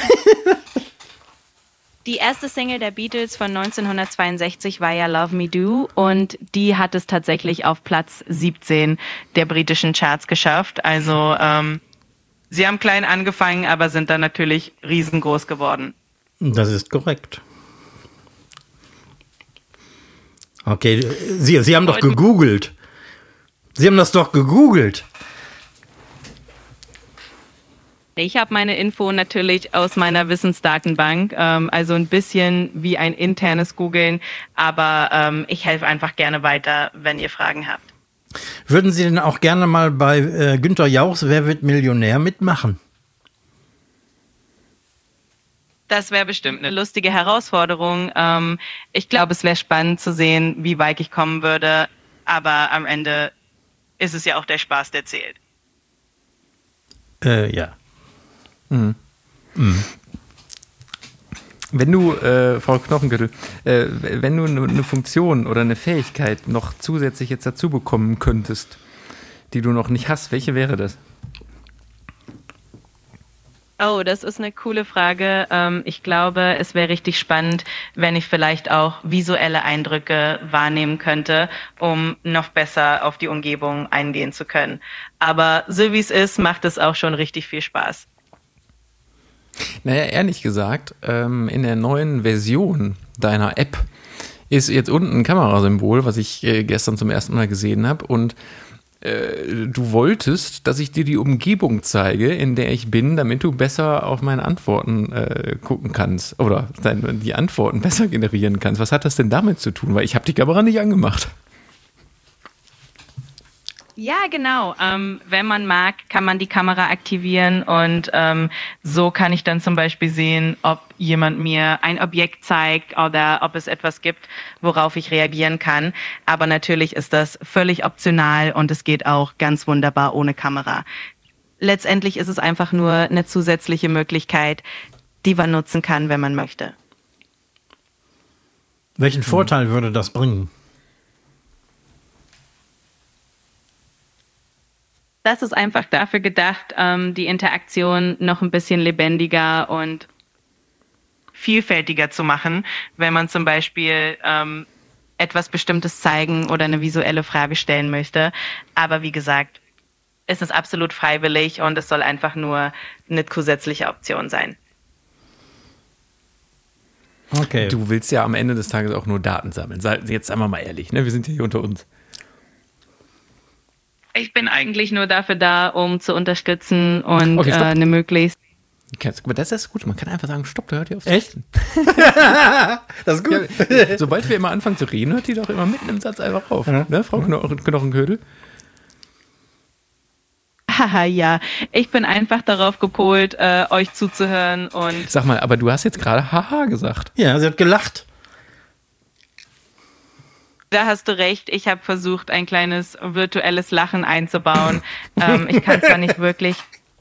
Die erste Single der Beatles von 1962 war ja Love Me Do und die hat es tatsächlich auf Platz 17 der britischen Charts geschafft. Also sie haben klein angefangen, aber sind dann natürlich riesengroß geworden. Das ist korrekt. Okay, Sie haben doch gegoogelt. Sie haben das doch gegoogelt. Ich habe meine Info natürlich aus meiner Wissensdatenbank, also ein bisschen wie ein internes Googlen, aber ich helfe einfach gerne weiter, wenn ihr Fragen habt. Würden Sie denn auch gerne mal bei Günther Jauchs Wer wird Millionär mitmachen? Das wäre bestimmt eine lustige Herausforderung. Ich glaube, es wäre spannend zu sehen, wie weit ich kommen würde, aber am Ende ist es ja auch der Spaß, der zählt. Ja. Mhm. Mhm. Wenn du, Frau Knochengürtel, wenn du eine Funktion oder eine Fähigkeit noch zusätzlich jetzt dazu bekommen könntest, die du noch nicht hast, welche wäre das? Oh, das ist eine coole Frage. Ich glaube, es wäre richtig spannend, wenn ich vielleicht auch visuelle Eindrücke wahrnehmen könnte, um noch besser auf die Umgebung eingehen zu können. Aber so wie es ist, macht es auch schon richtig viel Spaß. Naja, ehrlich gesagt, in der neuen Version deiner App ist jetzt unten ein Kamerasymbol, was ich gestern zum ersten Mal gesehen habe. Und du wolltest, dass ich dir die Umgebung zeige, in der ich bin, damit du besser auf meine Antworten gucken kannst oder die Antworten besser generieren kannst. Was hat das denn damit zu tun? Weil ich habe die Kamera nicht angemacht. Ja, genau. Wenn man mag, kann man die Kamera aktivieren und so kann ich dann zum Beispiel sehen, ob jemand mir ein Objekt zeigt oder ob es etwas gibt, worauf ich reagieren kann. Aber natürlich ist das völlig optional und es geht auch ganz wunderbar ohne Kamera. Letztendlich ist es einfach nur eine zusätzliche Möglichkeit, die man nutzen kann, wenn man möchte. Welchen Vorteil würde das bringen? Das ist einfach dafür gedacht, die Interaktion noch ein bisschen lebendiger und vielfältiger zu machen, wenn man zum Beispiel etwas Bestimmtes zeigen oder eine visuelle Frage stellen möchte. Aber wie gesagt, es ist absolut freiwillig und es soll einfach nur eine zusätzliche Option sein. Okay. Du willst ja am Ende des Tages auch nur Daten sammeln. Jetzt sagen wir mal ehrlich, ne? Wir sind ja hier unter uns. Ich bin eigentlich nur dafür da, um zu unterstützen und eine möglichst... Aber das ist gut, man kann einfach sagen, stopp, da hört ihr auf. Echt? Das ist gut. Ja, sobald wir immer anfangen zu reden, hört die doch immer mitten im Satz einfach auf, ne, Frau Knochenködel? Haha, ja. Ich bin einfach darauf gepolt, euch zuzuhören und... Sag mal, aber du hast jetzt gerade haha gesagt. Ja, sie hat gelacht. Da hast du recht. Ich habe versucht, ein kleines virtuelles Lachen einzubauen. Ich kann zwar nicht wirklich...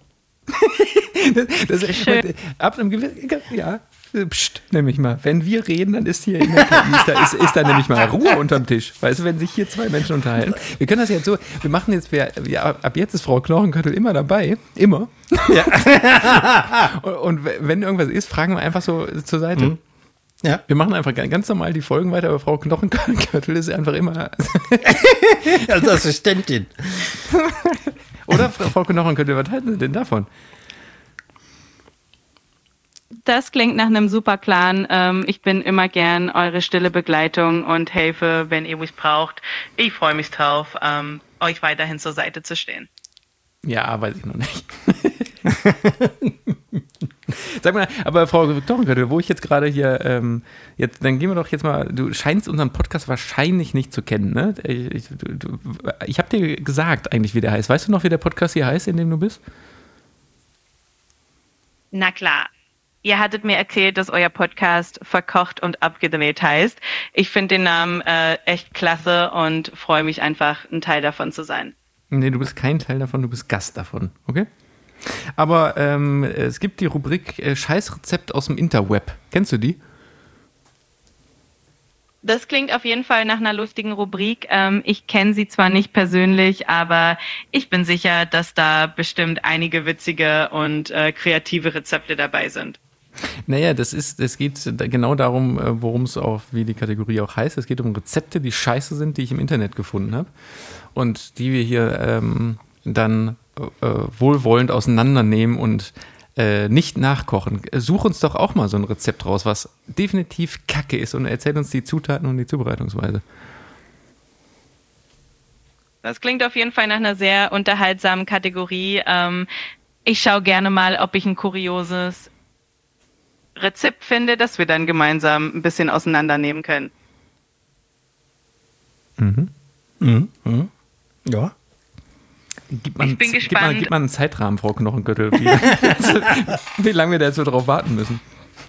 das ist schön. Ab einem gewissen... Ja, pst, nämlich mal. Wenn wir reden, dann ist hier in der KI, ist da nämlich mal Ruhe unterm Tisch. Weißt du, wenn sich hier zwei Menschen unterhalten. Wir können das jetzt so... Wir machen jetzt... ab jetzt ist Frau Knochenköttel immer dabei. Immer. Ja. Und wenn irgendwas ist, fragen wir einfach so zur Seite. Mhm. Ja. Wir machen einfach ganz normal die Folgen weiter, aber Frau Knochenköttel ist einfach immer als Assistentin. Oder Frau Knochenköttel, was halten Sie denn davon? Das klingt nach einem super Plan. Ich bin immer gern eure stille Begleitung und helfe, wenn ihr mich braucht. Ich freue mich drauf, euch weiterhin zur Seite zu stehen. Ja, weiß ich noch nicht. Sag mal, aber Frau Knochenköttel, wo ich jetzt gerade hier, dann gehen wir doch jetzt mal, du scheinst unseren Podcast wahrscheinlich nicht zu kennen, ne? Ich habe dir gesagt eigentlich, wie der heißt. Weißt du noch, wie der Podcast hier heißt, in dem du bist? Na klar. Ihr hattet mir erzählt, dass euer Podcast Verkocht und Abgedreht heißt. Ich finde den Namen echt klasse und freue mich einfach, ein Teil davon zu sein. Nee, du bist kein Teil davon, du bist Gast davon, okay? Aber es gibt die Rubrik Scheißrezept aus dem Interweb. Kennst du die? Das klingt auf jeden Fall nach einer lustigen Rubrik. Ich kenne sie zwar nicht persönlich, aber ich bin sicher, dass da bestimmt einige witzige und kreative Rezepte dabei sind. Naja, es geht genau darum, worum es auch, wie die Kategorie auch heißt. Es geht um Rezepte, die scheiße sind, die ich im Internet gefunden habe. Und die wir hier dann wohlwollend auseinandernehmen und nicht nachkochen. Such uns doch auch mal so ein Rezept raus, was definitiv Kacke ist und erzähl uns die Zutaten und die Zubereitungsweise. Das klingt auf jeden Fall nach einer sehr unterhaltsamen Kategorie. Ich schaue gerne mal, ob ich ein kurioses Rezept finde, das wir dann gemeinsam ein bisschen auseinandernehmen können. Mhm. Mhm. Mhm. Ja. Ich bin gespannt. Gib mal einen Zeitrahmen, Frau Knochenköttel, wie lange wir da jetzt so drauf warten müssen.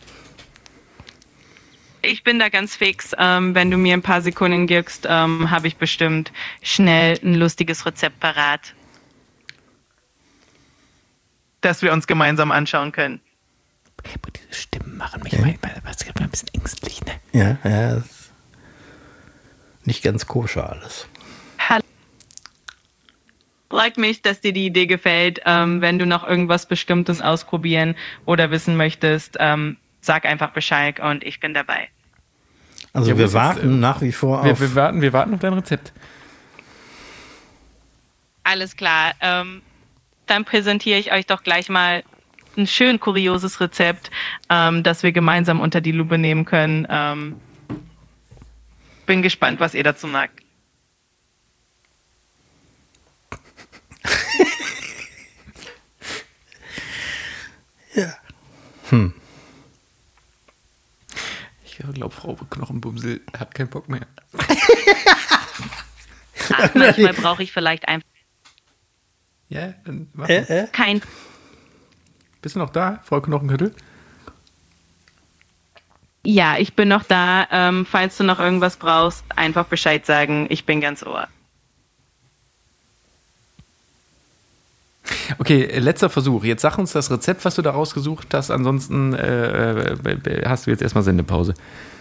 Ich bin da ganz fix. Wenn du mir ein paar Sekunden gibst, habe ich bestimmt schnell ein lustiges Rezept parat, das wir uns gemeinsam anschauen können. Aber diese Stimmen machen mich mal ein bisschen ängstlich, ne? Ja, das ist nicht ganz koscher alles. Freut mich, dass dir die Idee gefällt. Wenn du noch irgendwas Bestimmtes ausprobieren oder wissen möchtest, sag einfach Bescheid und ich bin dabei. Also wir warten nach wie vor auf... Wir warten auf dein Rezept. Alles klar. Dann präsentiere ich euch doch gleich mal ein schön kurioses Rezept, das wir gemeinsam unter die Lupe nehmen können. Bin gespannt, was ihr dazu sagt. Ich glaube, Frau Knochenbumsel hat keinen Bock mehr. Ach, manchmal brauche ich vielleicht einfach Ja, dann kein. Bist du noch da, Frau Knochenköttel? Ja, ich bin noch da. Falls du noch irgendwas brauchst, einfach Bescheid sagen. Ich bin ganz Ohr. Okay, letzter Versuch. Jetzt sag uns das Rezept, was du da rausgesucht hast. Ansonsten hast du jetzt erstmal Sendepause.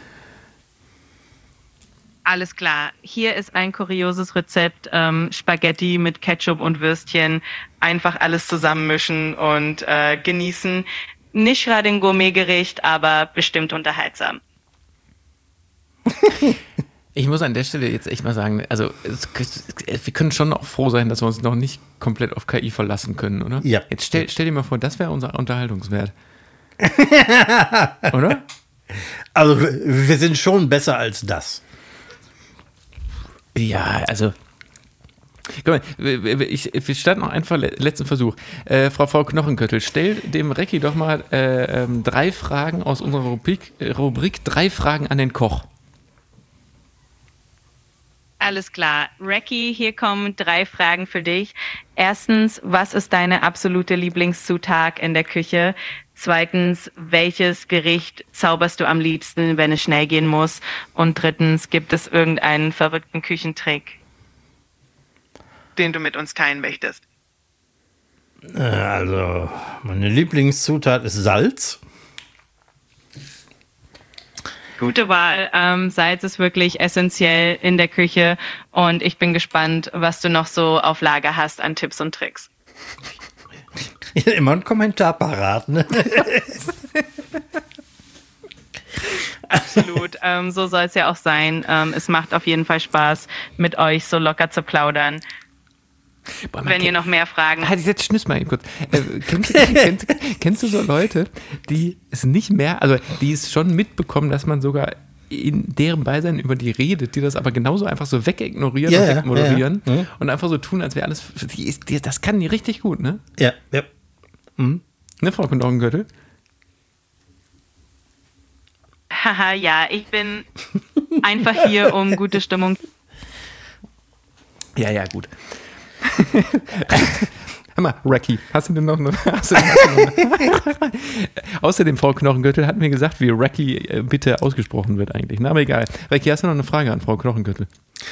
Alles klar. Hier ist ein kurioses Rezept. Spaghetti mit Ketchup und Würstchen. Einfach alles zusammenmischen und genießen. Nicht gerade ein Gourmetgericht, aber bestimmt unterhaltsam. Ich muss an der Stelle jetzt echt mal sagen, also wir können schon auch froh sein, dass wir uns noch nicht komplett auf KI verlassen können, oder? Ja. Jetzt stell dir mal vor, das wäre unser Unterhaltungswert. Oder? Also wir sind schon besser als das. Ja, also guck mal, wir starten noch einfach letzten Versuch. Frau Knochenköttel, stell dem Recki doch mal 3 Fragen aus unserer Rubrik 3 Fragen an den Koch. Alles klar. Recki, hier kommen 3 Fragen für dich. Erstens, was ist deine absolute Lieblingszutat in der Küche? Zweitens, welches Gericht zauberst du am liebsten, wenn es schnell gehen muss? Und drittens, gibt es irgendeinen verrückten Küchentrick, den du mit uns teilen möchtest? Also, meine Lieblingszutat ist Salz. Gute Wahl. Salz ist wirklich essentiell in der Küche und ich bin gespannt, was du noch so auf Lager hast an Tipps und Tricks. Immer ein Kommentar parat, ne? Absolut. So soll es ja auch sein. Es macht auf jeden Fall Spaß, mit euch so locker zu plaudern. Boah, wenn ihr noch mehr Fragen habt. Halt, jetzt schnüss mal eben kurz. Kennst du so Leute, die es nicht mehr, also die es schon mitbekommen, dass man sogar in deren Beisein über die redet, die das aber genauso einfach so wegignorieren und wegmoderieren und einfach so tun, als wäre alles, das kann die richtig gut, ne? Ja, ja. Mhm. Ne, Frau Knochenköttel? Haha, ja, ich bin einfach hier, um gute Stimmung. Ja, gut. Hör mal, Recki, hast du denn noch eine? Außerdem, Frau Knochengürtel hat mir gesagt, wie Recki bitte ausgesprochen wird eigentlich. Na, aber egal. Recki, hast du noch eine Frage an Frau Knochengürtel?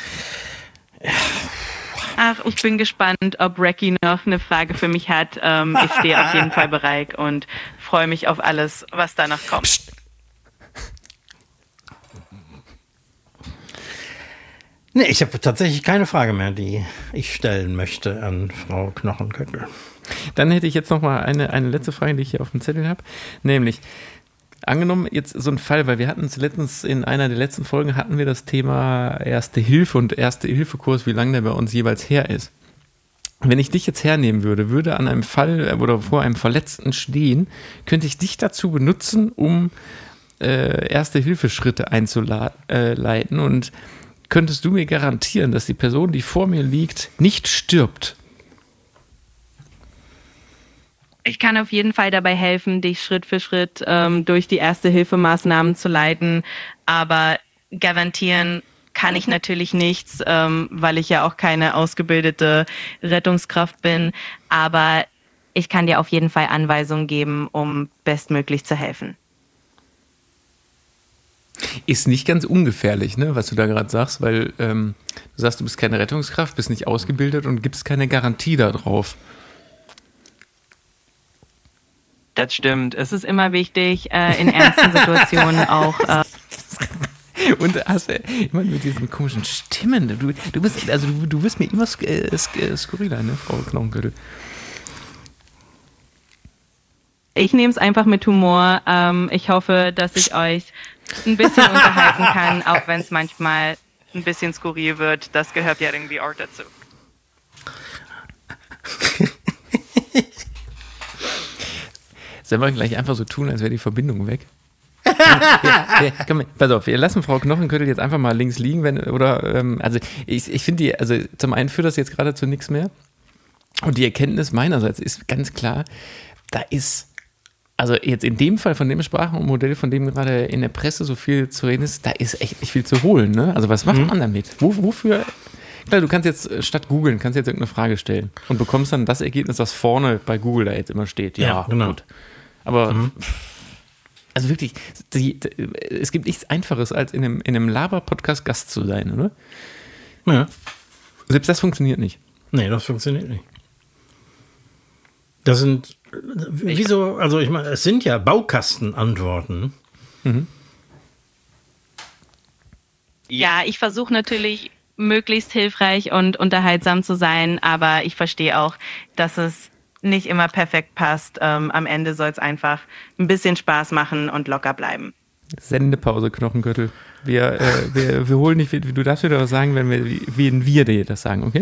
Ach, ich bin gespannt, ob Recki noch eine Frage für mich hat. Ich stehe auf jeden Fall bereit und freue mich auf alles, was danach kommt. Psst. Nee, ich habe tatsächlich keine Frage mehr, die ich stellen möchte an Frau Knochenköttel. Dann hätte ich jetzt noch mal eine letzte Frage, die ich hier auf dem Zettel habe. Nämlich, angenommen jetzt so ein Fall, weil wir hatten es letztens in einer der letzten Folgen, hatten wir das Thema Erste Hilfe und Erste-Hilfe-Kurs, wie lange der bei uns jeweils her ist. Wenn ich dich jetzt hernehmen würde an einem Fall oder vor einem Verletzten stehen, könnte ich dich dazu benutzen, um Erste-Hilfe-Schritte einzuleiten und könntest du mir garantieren, dass die Person, die vor mir liegt, nicht stirbt? Ich kann auf jeden Fall dabei helfen, dich Schritt für Schritt durch die Erste-Hilfe-Maßnahmen zu leiten, aber garantieren kann ich natürlich nichts, weil ich ja auch keine ausgebildete Rettungskraft bin, aber ich kann dir auf jeden Fall Anweisungen geben, um bestmöglich zu helfen. Ist nicht ganz ungefährlich, ne, was du da gerade sagst, weil du sagst, du bist keine Rettungskraft, bist nicht ausgebildet und gibst keine Garantie darauf. Das stimmt. Es ist immer wichtig, in ernsten Situationen auch. Und hast immer mit diesen komischen Stimmen. Du wirst mir immer skurriler, ne, Frau Knochengürtel. Ich nehme es einfach mit Humor. Ich hoffe, dass ich euch ein bisschen unterhalten kann, auch wenn es manchmal ein bisschen skurril wird. Das gehört ja irgendwie auch dazu. Sollen wir gleich einfach so tun, als wäre die Verbindung weg? Komm, pass auf, wir lassen Frau Knochenköttel jetzt einfach mal links liegen, also ich finde also zum einen führt das jetzt gerade zu nichts mehr und die Erkenntnis meinerseits ist ganz klar, da ist Also jetzt in dem Fall von dem Sprachmodell, von dem gerade in der Presse so viel zu reden ist, da ist echt nicht viel zu holen. Ne? Also was macht man damit? Wofür? Klar, du kannst jetzt statt googeln, kannst jetzt irgendeine Frage stellen und bekommst dann das Ergebnis, was vorne bei Google da jetzt immer steht. Ja, genau. Gut. Aber also wirklich, es gibt nichts Einfaches, als in einem Laber-Podcast Gast zu sein, oder? Ja. Selbst das funktioniert nicht. Nee, das funktioniert nicht. Das sind, wieso, also ich meine, es sind ja Baukastenantworten. Ja, ich versuche natürlich möglichst hilfreich und unterhaltsam zu sein, aber ich verstehe auch, dass es nicht immer perfekt passt. Am Ende soll es einfach ein bisschen Spaß machen und locker bleiben. Sendepause, Knochengürtel. Wir holen nicht, du darfst wieder was sagen, wenn wir dir das sagen, okay?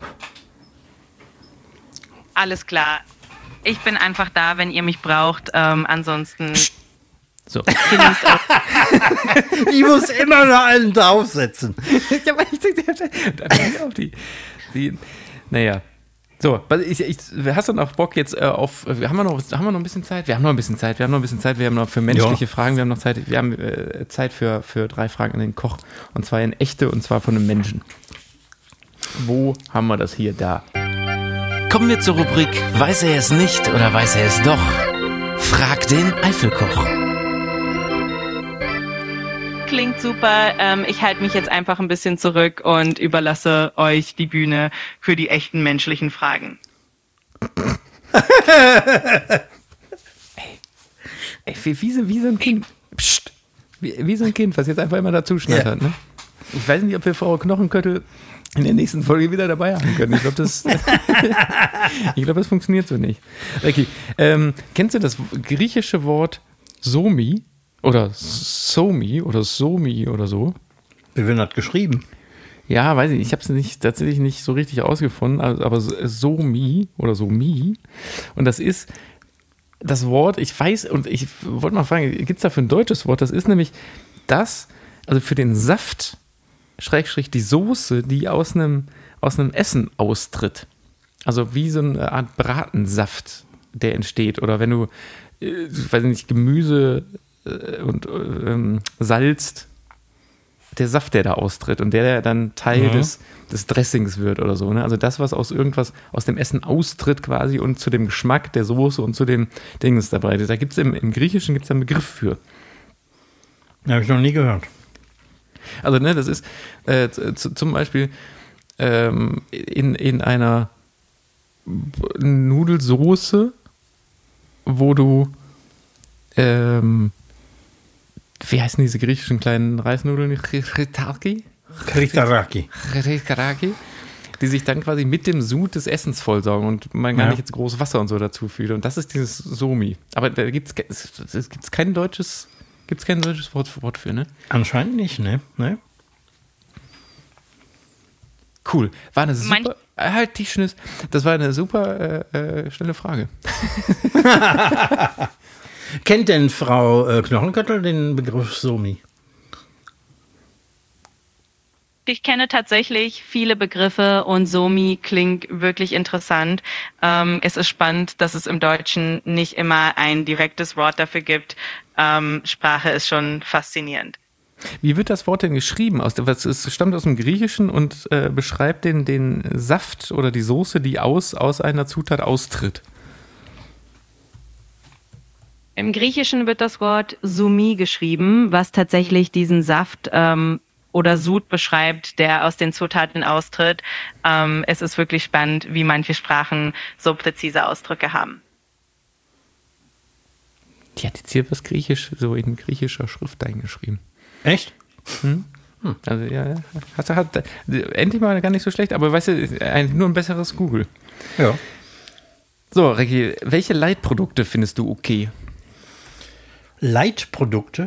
Alles klar. Ich bin einfach da, wenn ihr mich braucht. Ansonsten so. Genießt auch. Ich muss immer noch einen draufsetzen. Naja. So, hast du noch Bock jetzt auf, haben wir noch ein bisschen Zeit? Wir haben noch ein bisschen Zeit, wir haben noch für menschliche Fragen, wir haben noch Zeit, wir haben Zeit für 3 Fragen an den Koch, und zwar in echte, und zwar von einem Menschen. Wo haben wir das hier da? Kommen wir zur Rubrik Weiß er es nicht oder weiß er es doch? Frag den Eifelkoch. Klingt super. Ich halte mich jetzt einfach ein bisschen zurück und überlasse euch die Bühne für die echten menschlichen Fragen. Ey, wie so ein Kind. Psst. Wie so ein Kind, was jetzt einfach immer dazu schnattert. Ne? Ich weiß nicht, ob wir Frau Knochenköttel in der nächsten Folge wieder dabei haben können. Ich glaube, das funktioniert so nicht. Okay. Kennst du das griechische Wort Somi? Oder Somi oder Somi oder so? Wie wird das geschrieben? Ja, weiß ich, ich habe es tatsächlich nicht so richtig ausgefunden, aber Somi oder Somi. Und das ist das Wort, ich weiß, und ich wollte mal fragen, gibt es dafür ein deutsches Wort? Das ist nämlich das, also für den Saft, Schrägstrich die Soße, die aus einem Essen austritt. Also wie so eine Art Bratensaft, der entsteht. Oder wenn du, weiß nicht, Gemüse und salzt, der Saft, der da austritt und der dann Teil des Dressings wird oder so. Ne? Also das, was aus irgendwas aus dem Essen austritt quasi und zu dem Geschmack der Soße und zu dem Dings dabei. Da gibt es im Griechischen gibt's einen Begriff für. Habe ich noch nie gehört. Also ne, das ist zum Beispiel in einer Nudelsoße, wo du wie heißen diese griechischen kleinen Reisnudeln? Chritarki, die sich dann quasi mit dem Sud des Essens vollsaugen und man gar nicht jetzt groß Wasser und so dazu fühlt. Und das ist dieses Somi. Aber da gibt's kein deutsches Wort für, ne? Anscheinend nicht, ne? Cool. War eine super. Halt die Schnitt. Das war eine super schnelle Frage. Kennt denn Frau Knochenköttel den Begriff Somi? Ich kenne tatsächlich viele Begriffe und Somi klingt wirklich interessant. Es ist spannend, dass es im Deutschen nicht immer ein direktes Wort dafür gibt. Sprache ist schon faszinierend. Wie wird das Wort denn geschrieben? Es stammt aus dem Griechischen und beschreibt den Saft oder die Soße, die aus einer Zutat austritt. Im Griechischen wird das Wort Soumi geschrieben, was tatsächlich diesen Saft oder Sud beschreibt, der aus den Zutaten austritt. Es ist wirklich spannend, wie manche Sprachen so präzise Ausdrücke haben. Die hat jetzt hier was Griechisch, so in griechischer Schrift eingeschrieben. Echt? Also ja, hat endlich mal gar nicht so schlecht, aber weißt du, nur ein besseres Google. Ja. So, Recki, welche Leitprodukte findest du okay? Leitprodukte?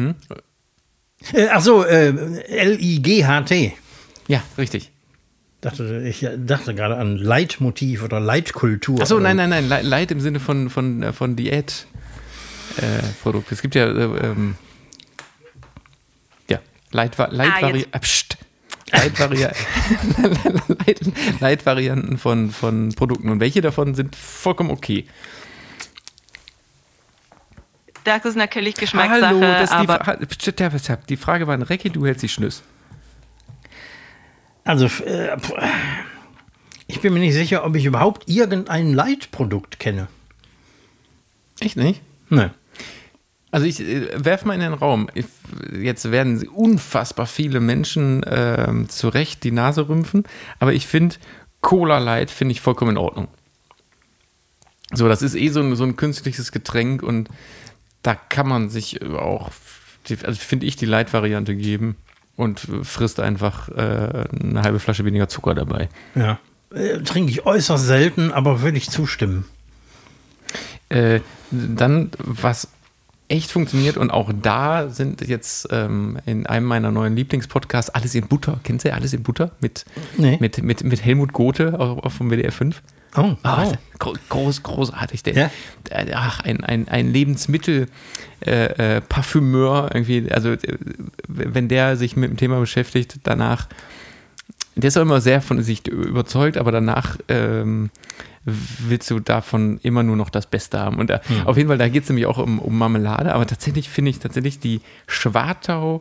L-I-G-H-T. Ja, richtig. Ich dachte gerade an Leitmotiv oder Leitkultur. Achso, nein. Leit im Sinne von Diät. Produkt. Es gibt ja Leitvarianten von Produkten. Und welche davon sind vollkommen okay? Das ist natürlich Geschmackssache. Hallo, das aber die Frage war, Recki, du hältst die Schnüss. Also, ich bin mir nicht sicher, ob ich überhaupt irgendein Leitprodukt kenne. Echt nicht? Nein. Also ich werfe mal in den Raum. Jetzt werden unfassbar viele Menschen zu Recht die Nase rümpfen, aber ich finde, Cola Light finde ich vollkommen in Ordnung. So, das ist so ein künstliches Getränk und da kann man sich auch, also finde ich, die Light-Variante geben und frisst einfach eine halbe Flasche weniger Zucker dabei. Ja. Trinke ich äußerst selten, aber würde ich zustimmen. Dann, was echt funktioniert und auch da sind jetzt in einem meiner neuen Lieblingspodcasts Alles in Butter. Kennst du Alles in Butter? Mit Helmut Gothe auch vom WDR 5. Oh. Großartig. Ein Lebensmittel-Parfümeur irgendwie, also wenn der sich mit dem Thema beschäftigt, danach, der ist auch immer sehr von sich überzeugt, aber danach willst du davon immer nur noch das Beste haben. Und auf jeden Fall, da geht es nämlich auch um Marmelade, aber tatsächlich finde ich die Schwartau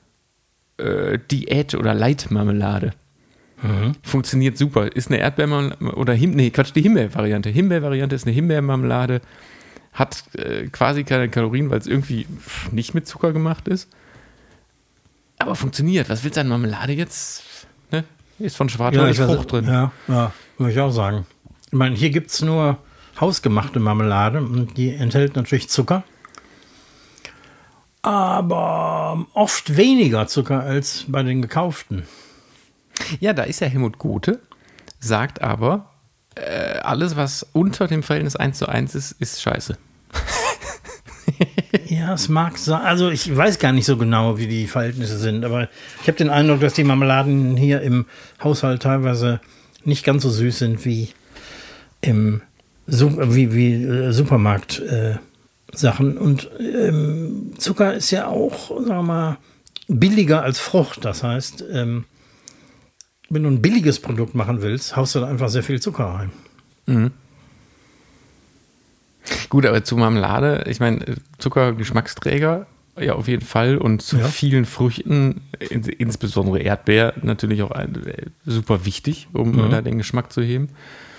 Diät- oder Light-Marmelade funktioniert super. Ist eine Erdbeermarmelade oder die Himbeer-Variante. Himbeer-Variante ist eine Himbeermarmelade, hat quasi keine Kalorien, weil es irgendwie nicht mit Zucker gemacht ist. Aber funktioniert. Was willst du an Marmelade jetzt? Ne? Ist von Schwartau Frucht drin. Ja, würde ich auch sagen. Ich meine, hier gibt es nur hausgemachte Marmelade und die enthält natürlich Zucker. Aber oft weniger Zucker als bei den gekauften. Ja, da ist ja Helmut Gothe, sagt aber, alles, was unter dem Verhältnis 1:1 ist scheiße. Ja, es mag sein. Also ich weiß gar nicht so genau, wie die Verhältnisse sind, aber ich habe den Eindruck, dass die Marmeladen hier im Haushalt teilweise nicht ganz so süß sind wie im Supermarkt Sachen. Und Zucker ist ja auch, sagen wir mal, billiger als Frucht. Das heißt, wenn du ein billiges Produkt machen willst, haust du da einfach sehr viel Zucker rein. Mhm. Gut, aber zu Marmelade, ich meine, Zucker, Geschmacksträger, ja, auf jeden Fall. Und zu vielen Früchten, insbesondere Erdbeer, natürlich auch super wichtig, um da den Geschmack zu heben.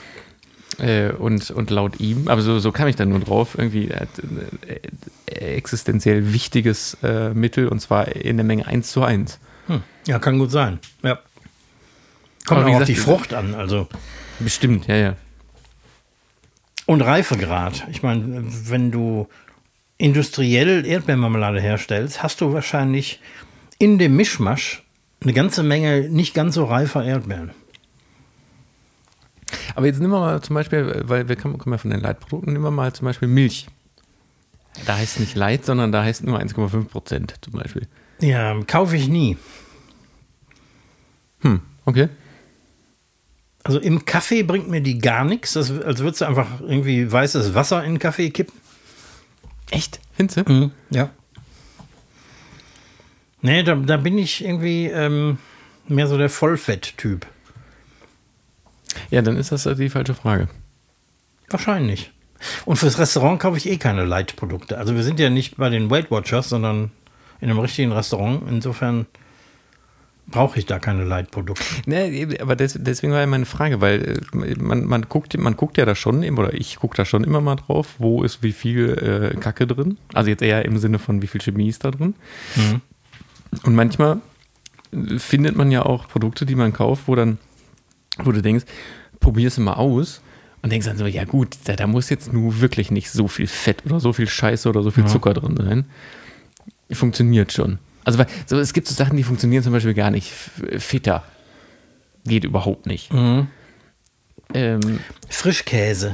Und laut ihm, aber so kam ich dann nur drauf, irgendwie existenziell wichtiges Mittel, und zwar in der Menge 1:1. Ja, kann gut sein. Ja. Kommt auch auf die Frucht an, also. Bestimmt, ja. Und Reifegrad. Ich meine, wenn du industriell Erdbeermarmelade herstellst, hast du wahrscheinlich in dem Mischmasch eine ganze Menge nicht ganz so reifer Erdbeeren. Aber jetzt nehmen wir mal zum Beispiel, weil wir kommen ja von den Leitprodukten, nehmen wir mal zum Beispiel Milch. Da heißt es nicht Light, sondern da heißt nur 1,5% zum Beispiel. Ja, kaufe ich nie. Okay. Also im Kaffee bringt mir die gar nichts. Das, als würdest du einfach irgendwie weißes Wasser in den Kaffee kippen. Echt? Findest du? Ja. Nee, da bin ich irgendwie mehr so der Vollfett-Typ. Ja, dann ist das die falsche Frage. Wahrscheinlich. Und fürs Restaurant kaufe ich keine Light-Produkte. Also wir sind ja nicht bei den Weight Watchers, sondern in einem richtigen Restaurant. Insofern brauche ich da keine Light-Produkte. Nee, aber deswegen war ja meine Frage, weil man guckt ja da schon, oder ich gucke da schon immer mal drauf, wo ist wie viel Kacke drin. Also jetzt eher im Sinne von, wie viel Chemie ist da drin. Und manchmal findet man ja auch Produkte, die man kauft, wo du denkst, probier es mal aus und denkst dann so, ja gut, da muss jetzt nur wirklich nicht so viel Fett oder so viel Scheiße oder so viel Zucker drin sein. Funktioniert schon. Also es gibt so Sachen, die funktionieren zum Beispiel gar nicht. Feta geht überhaupt nicht. Frischkäse,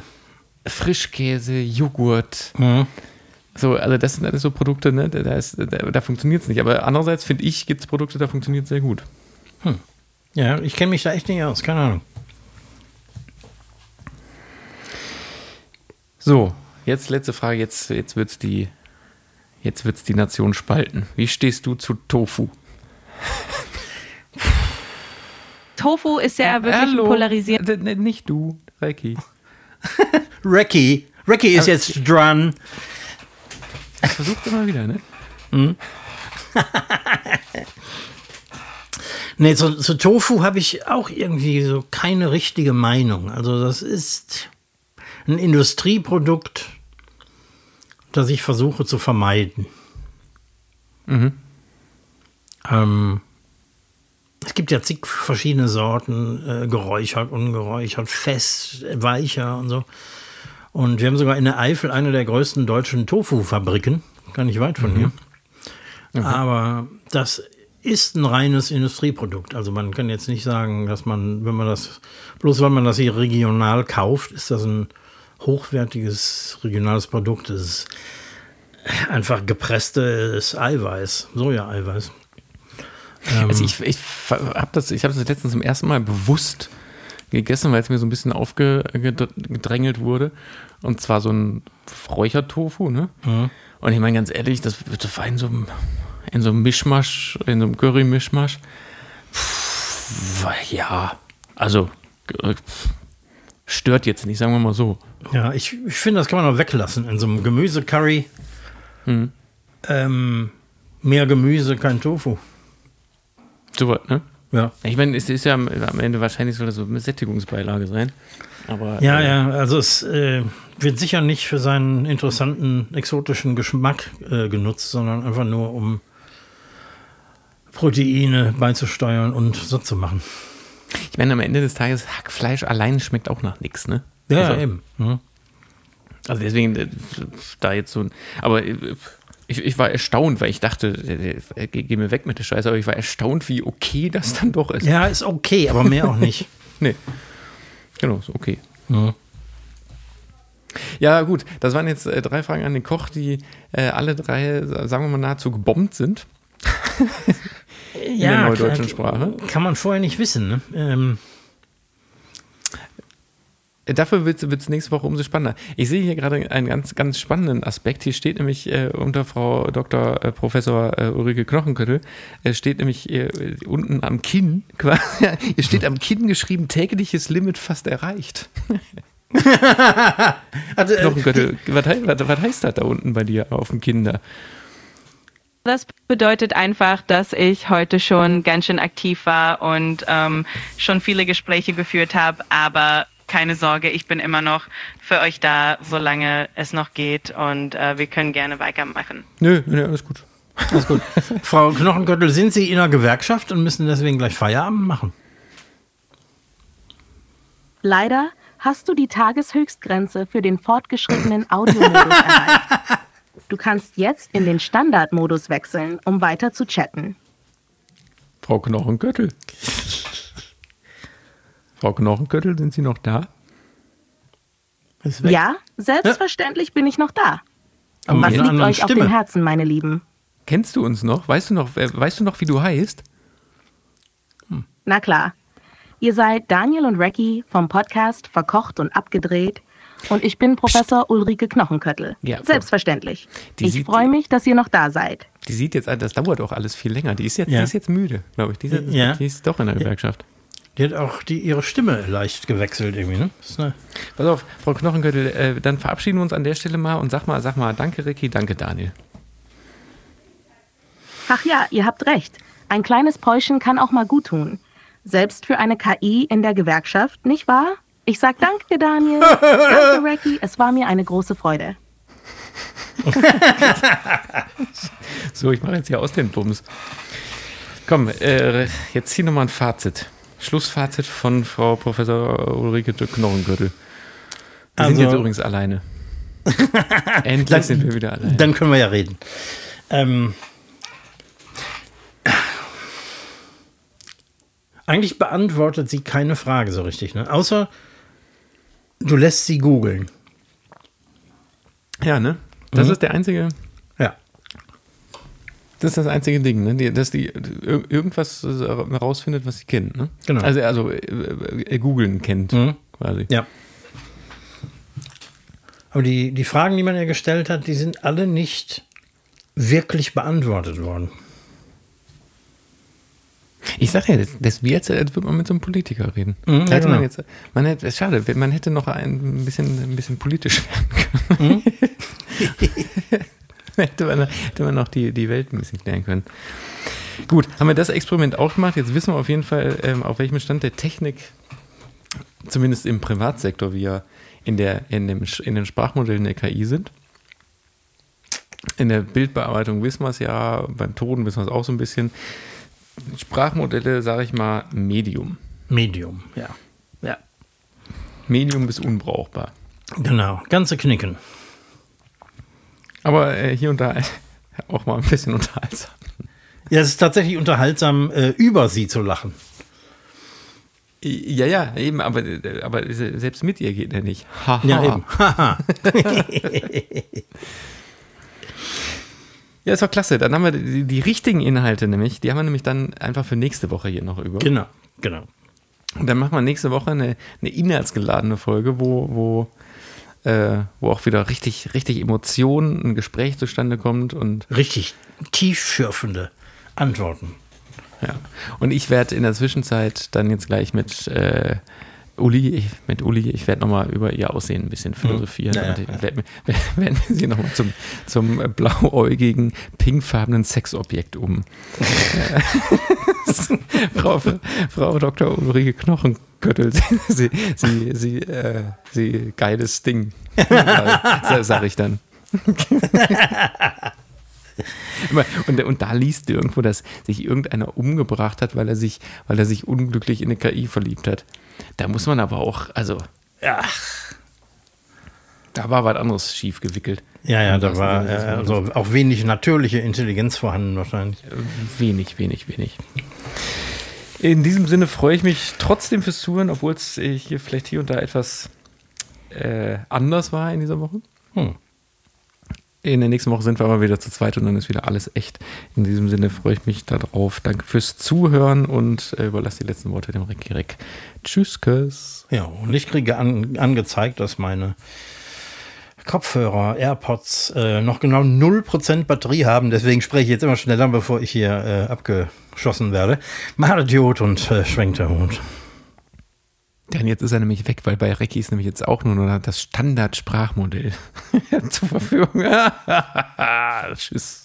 Joghurt. So, also das sind alles so Produkte, ne? Da funktioniert es nicht. Aber andererseits finde ich, gibt es Produkte, da funktioniert es sehr gut. Ja, ich kenne mich da echt nicht aus, keine Ahnung. So, jetzt letzte Frage, jetzt wird's die Nation spalten. Wie stehst du zu Tofu? Tofu ist ja wirklich polarisiert. Nicht du, Recki. Recki ist jetzt dran. Ich versuche immer wieder, ne? Nee, zu Tofu habe ich auch irgendwie so keine richtige Meinung. Also das ist ein Industrieprodukt, das ich versuche zu vermeiden. Es gibt ja zig verschiedene Sorten, geräuchert, ungeräuchert, fest, weicher und so. Und wir haben sogar in der Eifel eine der größten deutschen Tofu-Fabriken, gar nicht weit von hier. Aber das ist ein reines Industrieprodukt. Also man kann jetzt nicht sagen, dass man, wenn man das, bloß weil man das hier regional kauft, ist das ein hochwertiges regionales Produkt. Das ist einfach gepresstes Eiweiß, Soja-Eiweiß. Also ich habe das letztens zum ersten Mal bewusst gegessen, weil es mir so ein bisschen aufgedrängelt wurde. Und zwar so ein Räuchertofu, ne? Und ich meine ganz ehrlich, das war in so einem Mischmasch, in so einem Curry-Mischmasch. Ja, also stört jetzt nicht, sagen wir mal so. Ja, ich finde, das kann man auch weglassen. In so einem Gemüse-Curry mehr Gemüse, kein Tofu. So was, ne? Ja. Ich meine, es ist ja am Ende wahrscheinlich soll das so eine Sättigungsbeilage sein. Aber, ja, also es wird sicher nicht für seinen interessanten, exotischen Geschmack genutzt, sondern einfach nur, um Proteine beizusteuern und satt zu machen. Ich meine, am Ende des Tages, Hackfleisch allein schmeckt auch nach nichts, ne? Ja, also, eben. Also deswegen, da jetzt so ein. Aber ich war erstaunt, weil ich dachte, geh mir weg mit der Scheiße, aber ich war erstaunt, wie okay das dann doch ist. Ja, ist okay, aber mehr auch nicht. Nee. Genau, ist okay. Ja, gut, das waren jetzt 3 Fragen an den Koch, die alle 3, sagen wir mal, nahezu gebombt sind. In der neudeutschen Sprache. Kann man vorher nicht wissen, ne? Dafür wird es nächste Woche umso spannender. Ich sehe hier gerade einen ganz, ganz spannenden Aspekt. Hier steht nämlich unter Frau Dr. Professor Ulrike Knochenköttel, steht nämlich unten am Kinn, hier steht am Kinn geschrieben, tägliches Limit fast erreicht. Knochenköttel, was heißt das da unten bei dir auf dem Kinn da? Das bedeutet einfach, dass ich heute schon ganz schön aktiv war und schon viele Gespräche geführt habe, aber keine Sorge, ich bin immer noch für euch da, solange es noch geht und wir können gerne weitermachen. Nö, alles gut. Alles gut. Frau Knochenköttel, sind Sie in einer Gewerkschaft und müssen deswegen gleich Feierabend machen? Leider hast du die Tageshöchstgrenze für den fortgeschrittenen Audiomodus erreicht. Du kannst jetzt in den Standardmodus wechseln, um weiter zu chatten. Frau Knochenköttel. Frau Knochenköttel, sind Sie noch da? Ja, selbstverständlich bin ich noch da. Aber Was mit einer liegt anderen euch auf Stimme. dem Herzen, meine Lieben? Kennst du uns noch? Weißt du noch, wie du heißt? Na klar. Ihr seid Daniel und Recki vom Podcast Verkocht und Abgedreht und ich bin Professor Ulrike Knochenköttel. Ja, selbstverständlich. Die Ich freue mich, dass ihr noch da seid. Die sieht jetzt, das dauert auch alles viel länger. Die ist jetzt müde, glaube ich. Die ist doch in der Gewerkschaft. Die hat auch ihre Stimme leicht gewechselt irgendwie, ne? Pass auf, Frau Knochenköttel, dann verabschieden wir uns an der Stelle mal und sag mal, danke Recki, danke Daniel. Ach ja, ihr habt recht. Ein kleines Päuschen kann auch mal gut tun. Selbst für eine KI in der Gewerkschaft, nicht wahr? Ich sag danke, Daniel. Danke, Recki. Es war mir eine große Freude. So, ich mache jetzt hier aus den Bums. Komm, jetzt zieh nochmal ein Fazit. Schlussfazit von Frau Professor Ulrike Knochenköttel. Wir sind jetzt übrigens alleine. Endlich sind wir wieder alleine. Dann können wir ja reden. Eigentlich beantwortet sie keine Frage so richtig, ne? Außer du lässt sie googeln. Ja, ne? Das ist der einzige. Ja. Das ist das einzige Ding, ne? Dass die irgendwas herausfindet, was sie kennt, ne? Genau. Also googeln kennt, quasi. Ja. Aber die Fragen, die man ihr gestellt hat, die sind alle nicht wirklich beantwortet worden. Ich sag ja, das wie jetzt würde man mit so einem Politiker reden. Ja, Hätte genau. Schade, man hätte noch ein bisschen politisch werden können. hätte man noch die Welt ein bisschen klären können. Gut, haben wir das Experiment auch gemacht. Jetzt wissen wir auf jeden Fall, auf welchem Stand der Technik, zumindest im Privatsektor, wir in den Sprachmodellen der KI sind. In der Bildbearbeitung wissen wir es ja, beim Ton wissen wir es auch so ein bisschen. Sprachmodelle, sage ich mal, Medium. Medium, ja. Medium bis unbrauchbar. Genau, ganze Knicken. Aber hier und da auch mal ein bisschen unterhaltsam. Ja, es ist tatsächlich unterhaltsam, über sie zu lachen. Ja, eben, aber selbst mit ihr geht er nicht. Haha. Ja, eben. Haha. Ja, ist doch klasse. Dann haben wir die richtigen Inhalte nämlich, die haben wir nämlich dann einfach für nächste Woche hier noch über. Genau. Und dann machen wir nächste Woche eine inhaltsgeladene Folge, wo auch wieder richtig Emotionen, ein Gespräch zustande kommt und Richtig tiefschürfende Antworten. ja. Und ich werde in der Zwischenzeit dann jetzt gleich mit Uli, ich werde nochmal über ihr Aussehen ein bisschen philosophieren. Ja. Werden wir sie nochmal zum blauäugigen, pinkfarbenen Sexobjekt Frau Dr. Ulrike Knochenköttel, sie geiles Ding, sag ich dann. Und da liest du irgendwo, dass sich irgendeiner umgebracht hat, weil er sich unglücklich in eine KI verliebt hat. Da muss man aber auch, da war was anderes schief gewickelt. Ja, da war also auch wenig natürliche Intelligenz vorhanden wahrscheinlich. Wenig. In diesem Sinne freue ich mich trotzdem fürs Zuhören, obwohl es hier vielleicht hier und da etwas anders war in dieser Woche. In der nächsten Woche sind wir aber wieder zu zweit und dann ist wieder alles echt. In diesem Sinne freue ich mich darauf. Danke fürs Zuhören und überlasse die letzten Worte dem Recki. Tschüss, Kuss. Ja, und ich kriege angezeigt, dass meine Kopfhörer, AirPods noch genau 0% Batterie haben. Deswegen spreche ich jetzt immer schneller, bevor ich hier abgeschossen werde. Macht Idiot und schwenkt der Hut. Denn jetzt ist er nämlich weg, weil bei Recki ist nämlich jetzt auch nur noch das Standard-Sprachmodell zur Verfügung. Tschüss.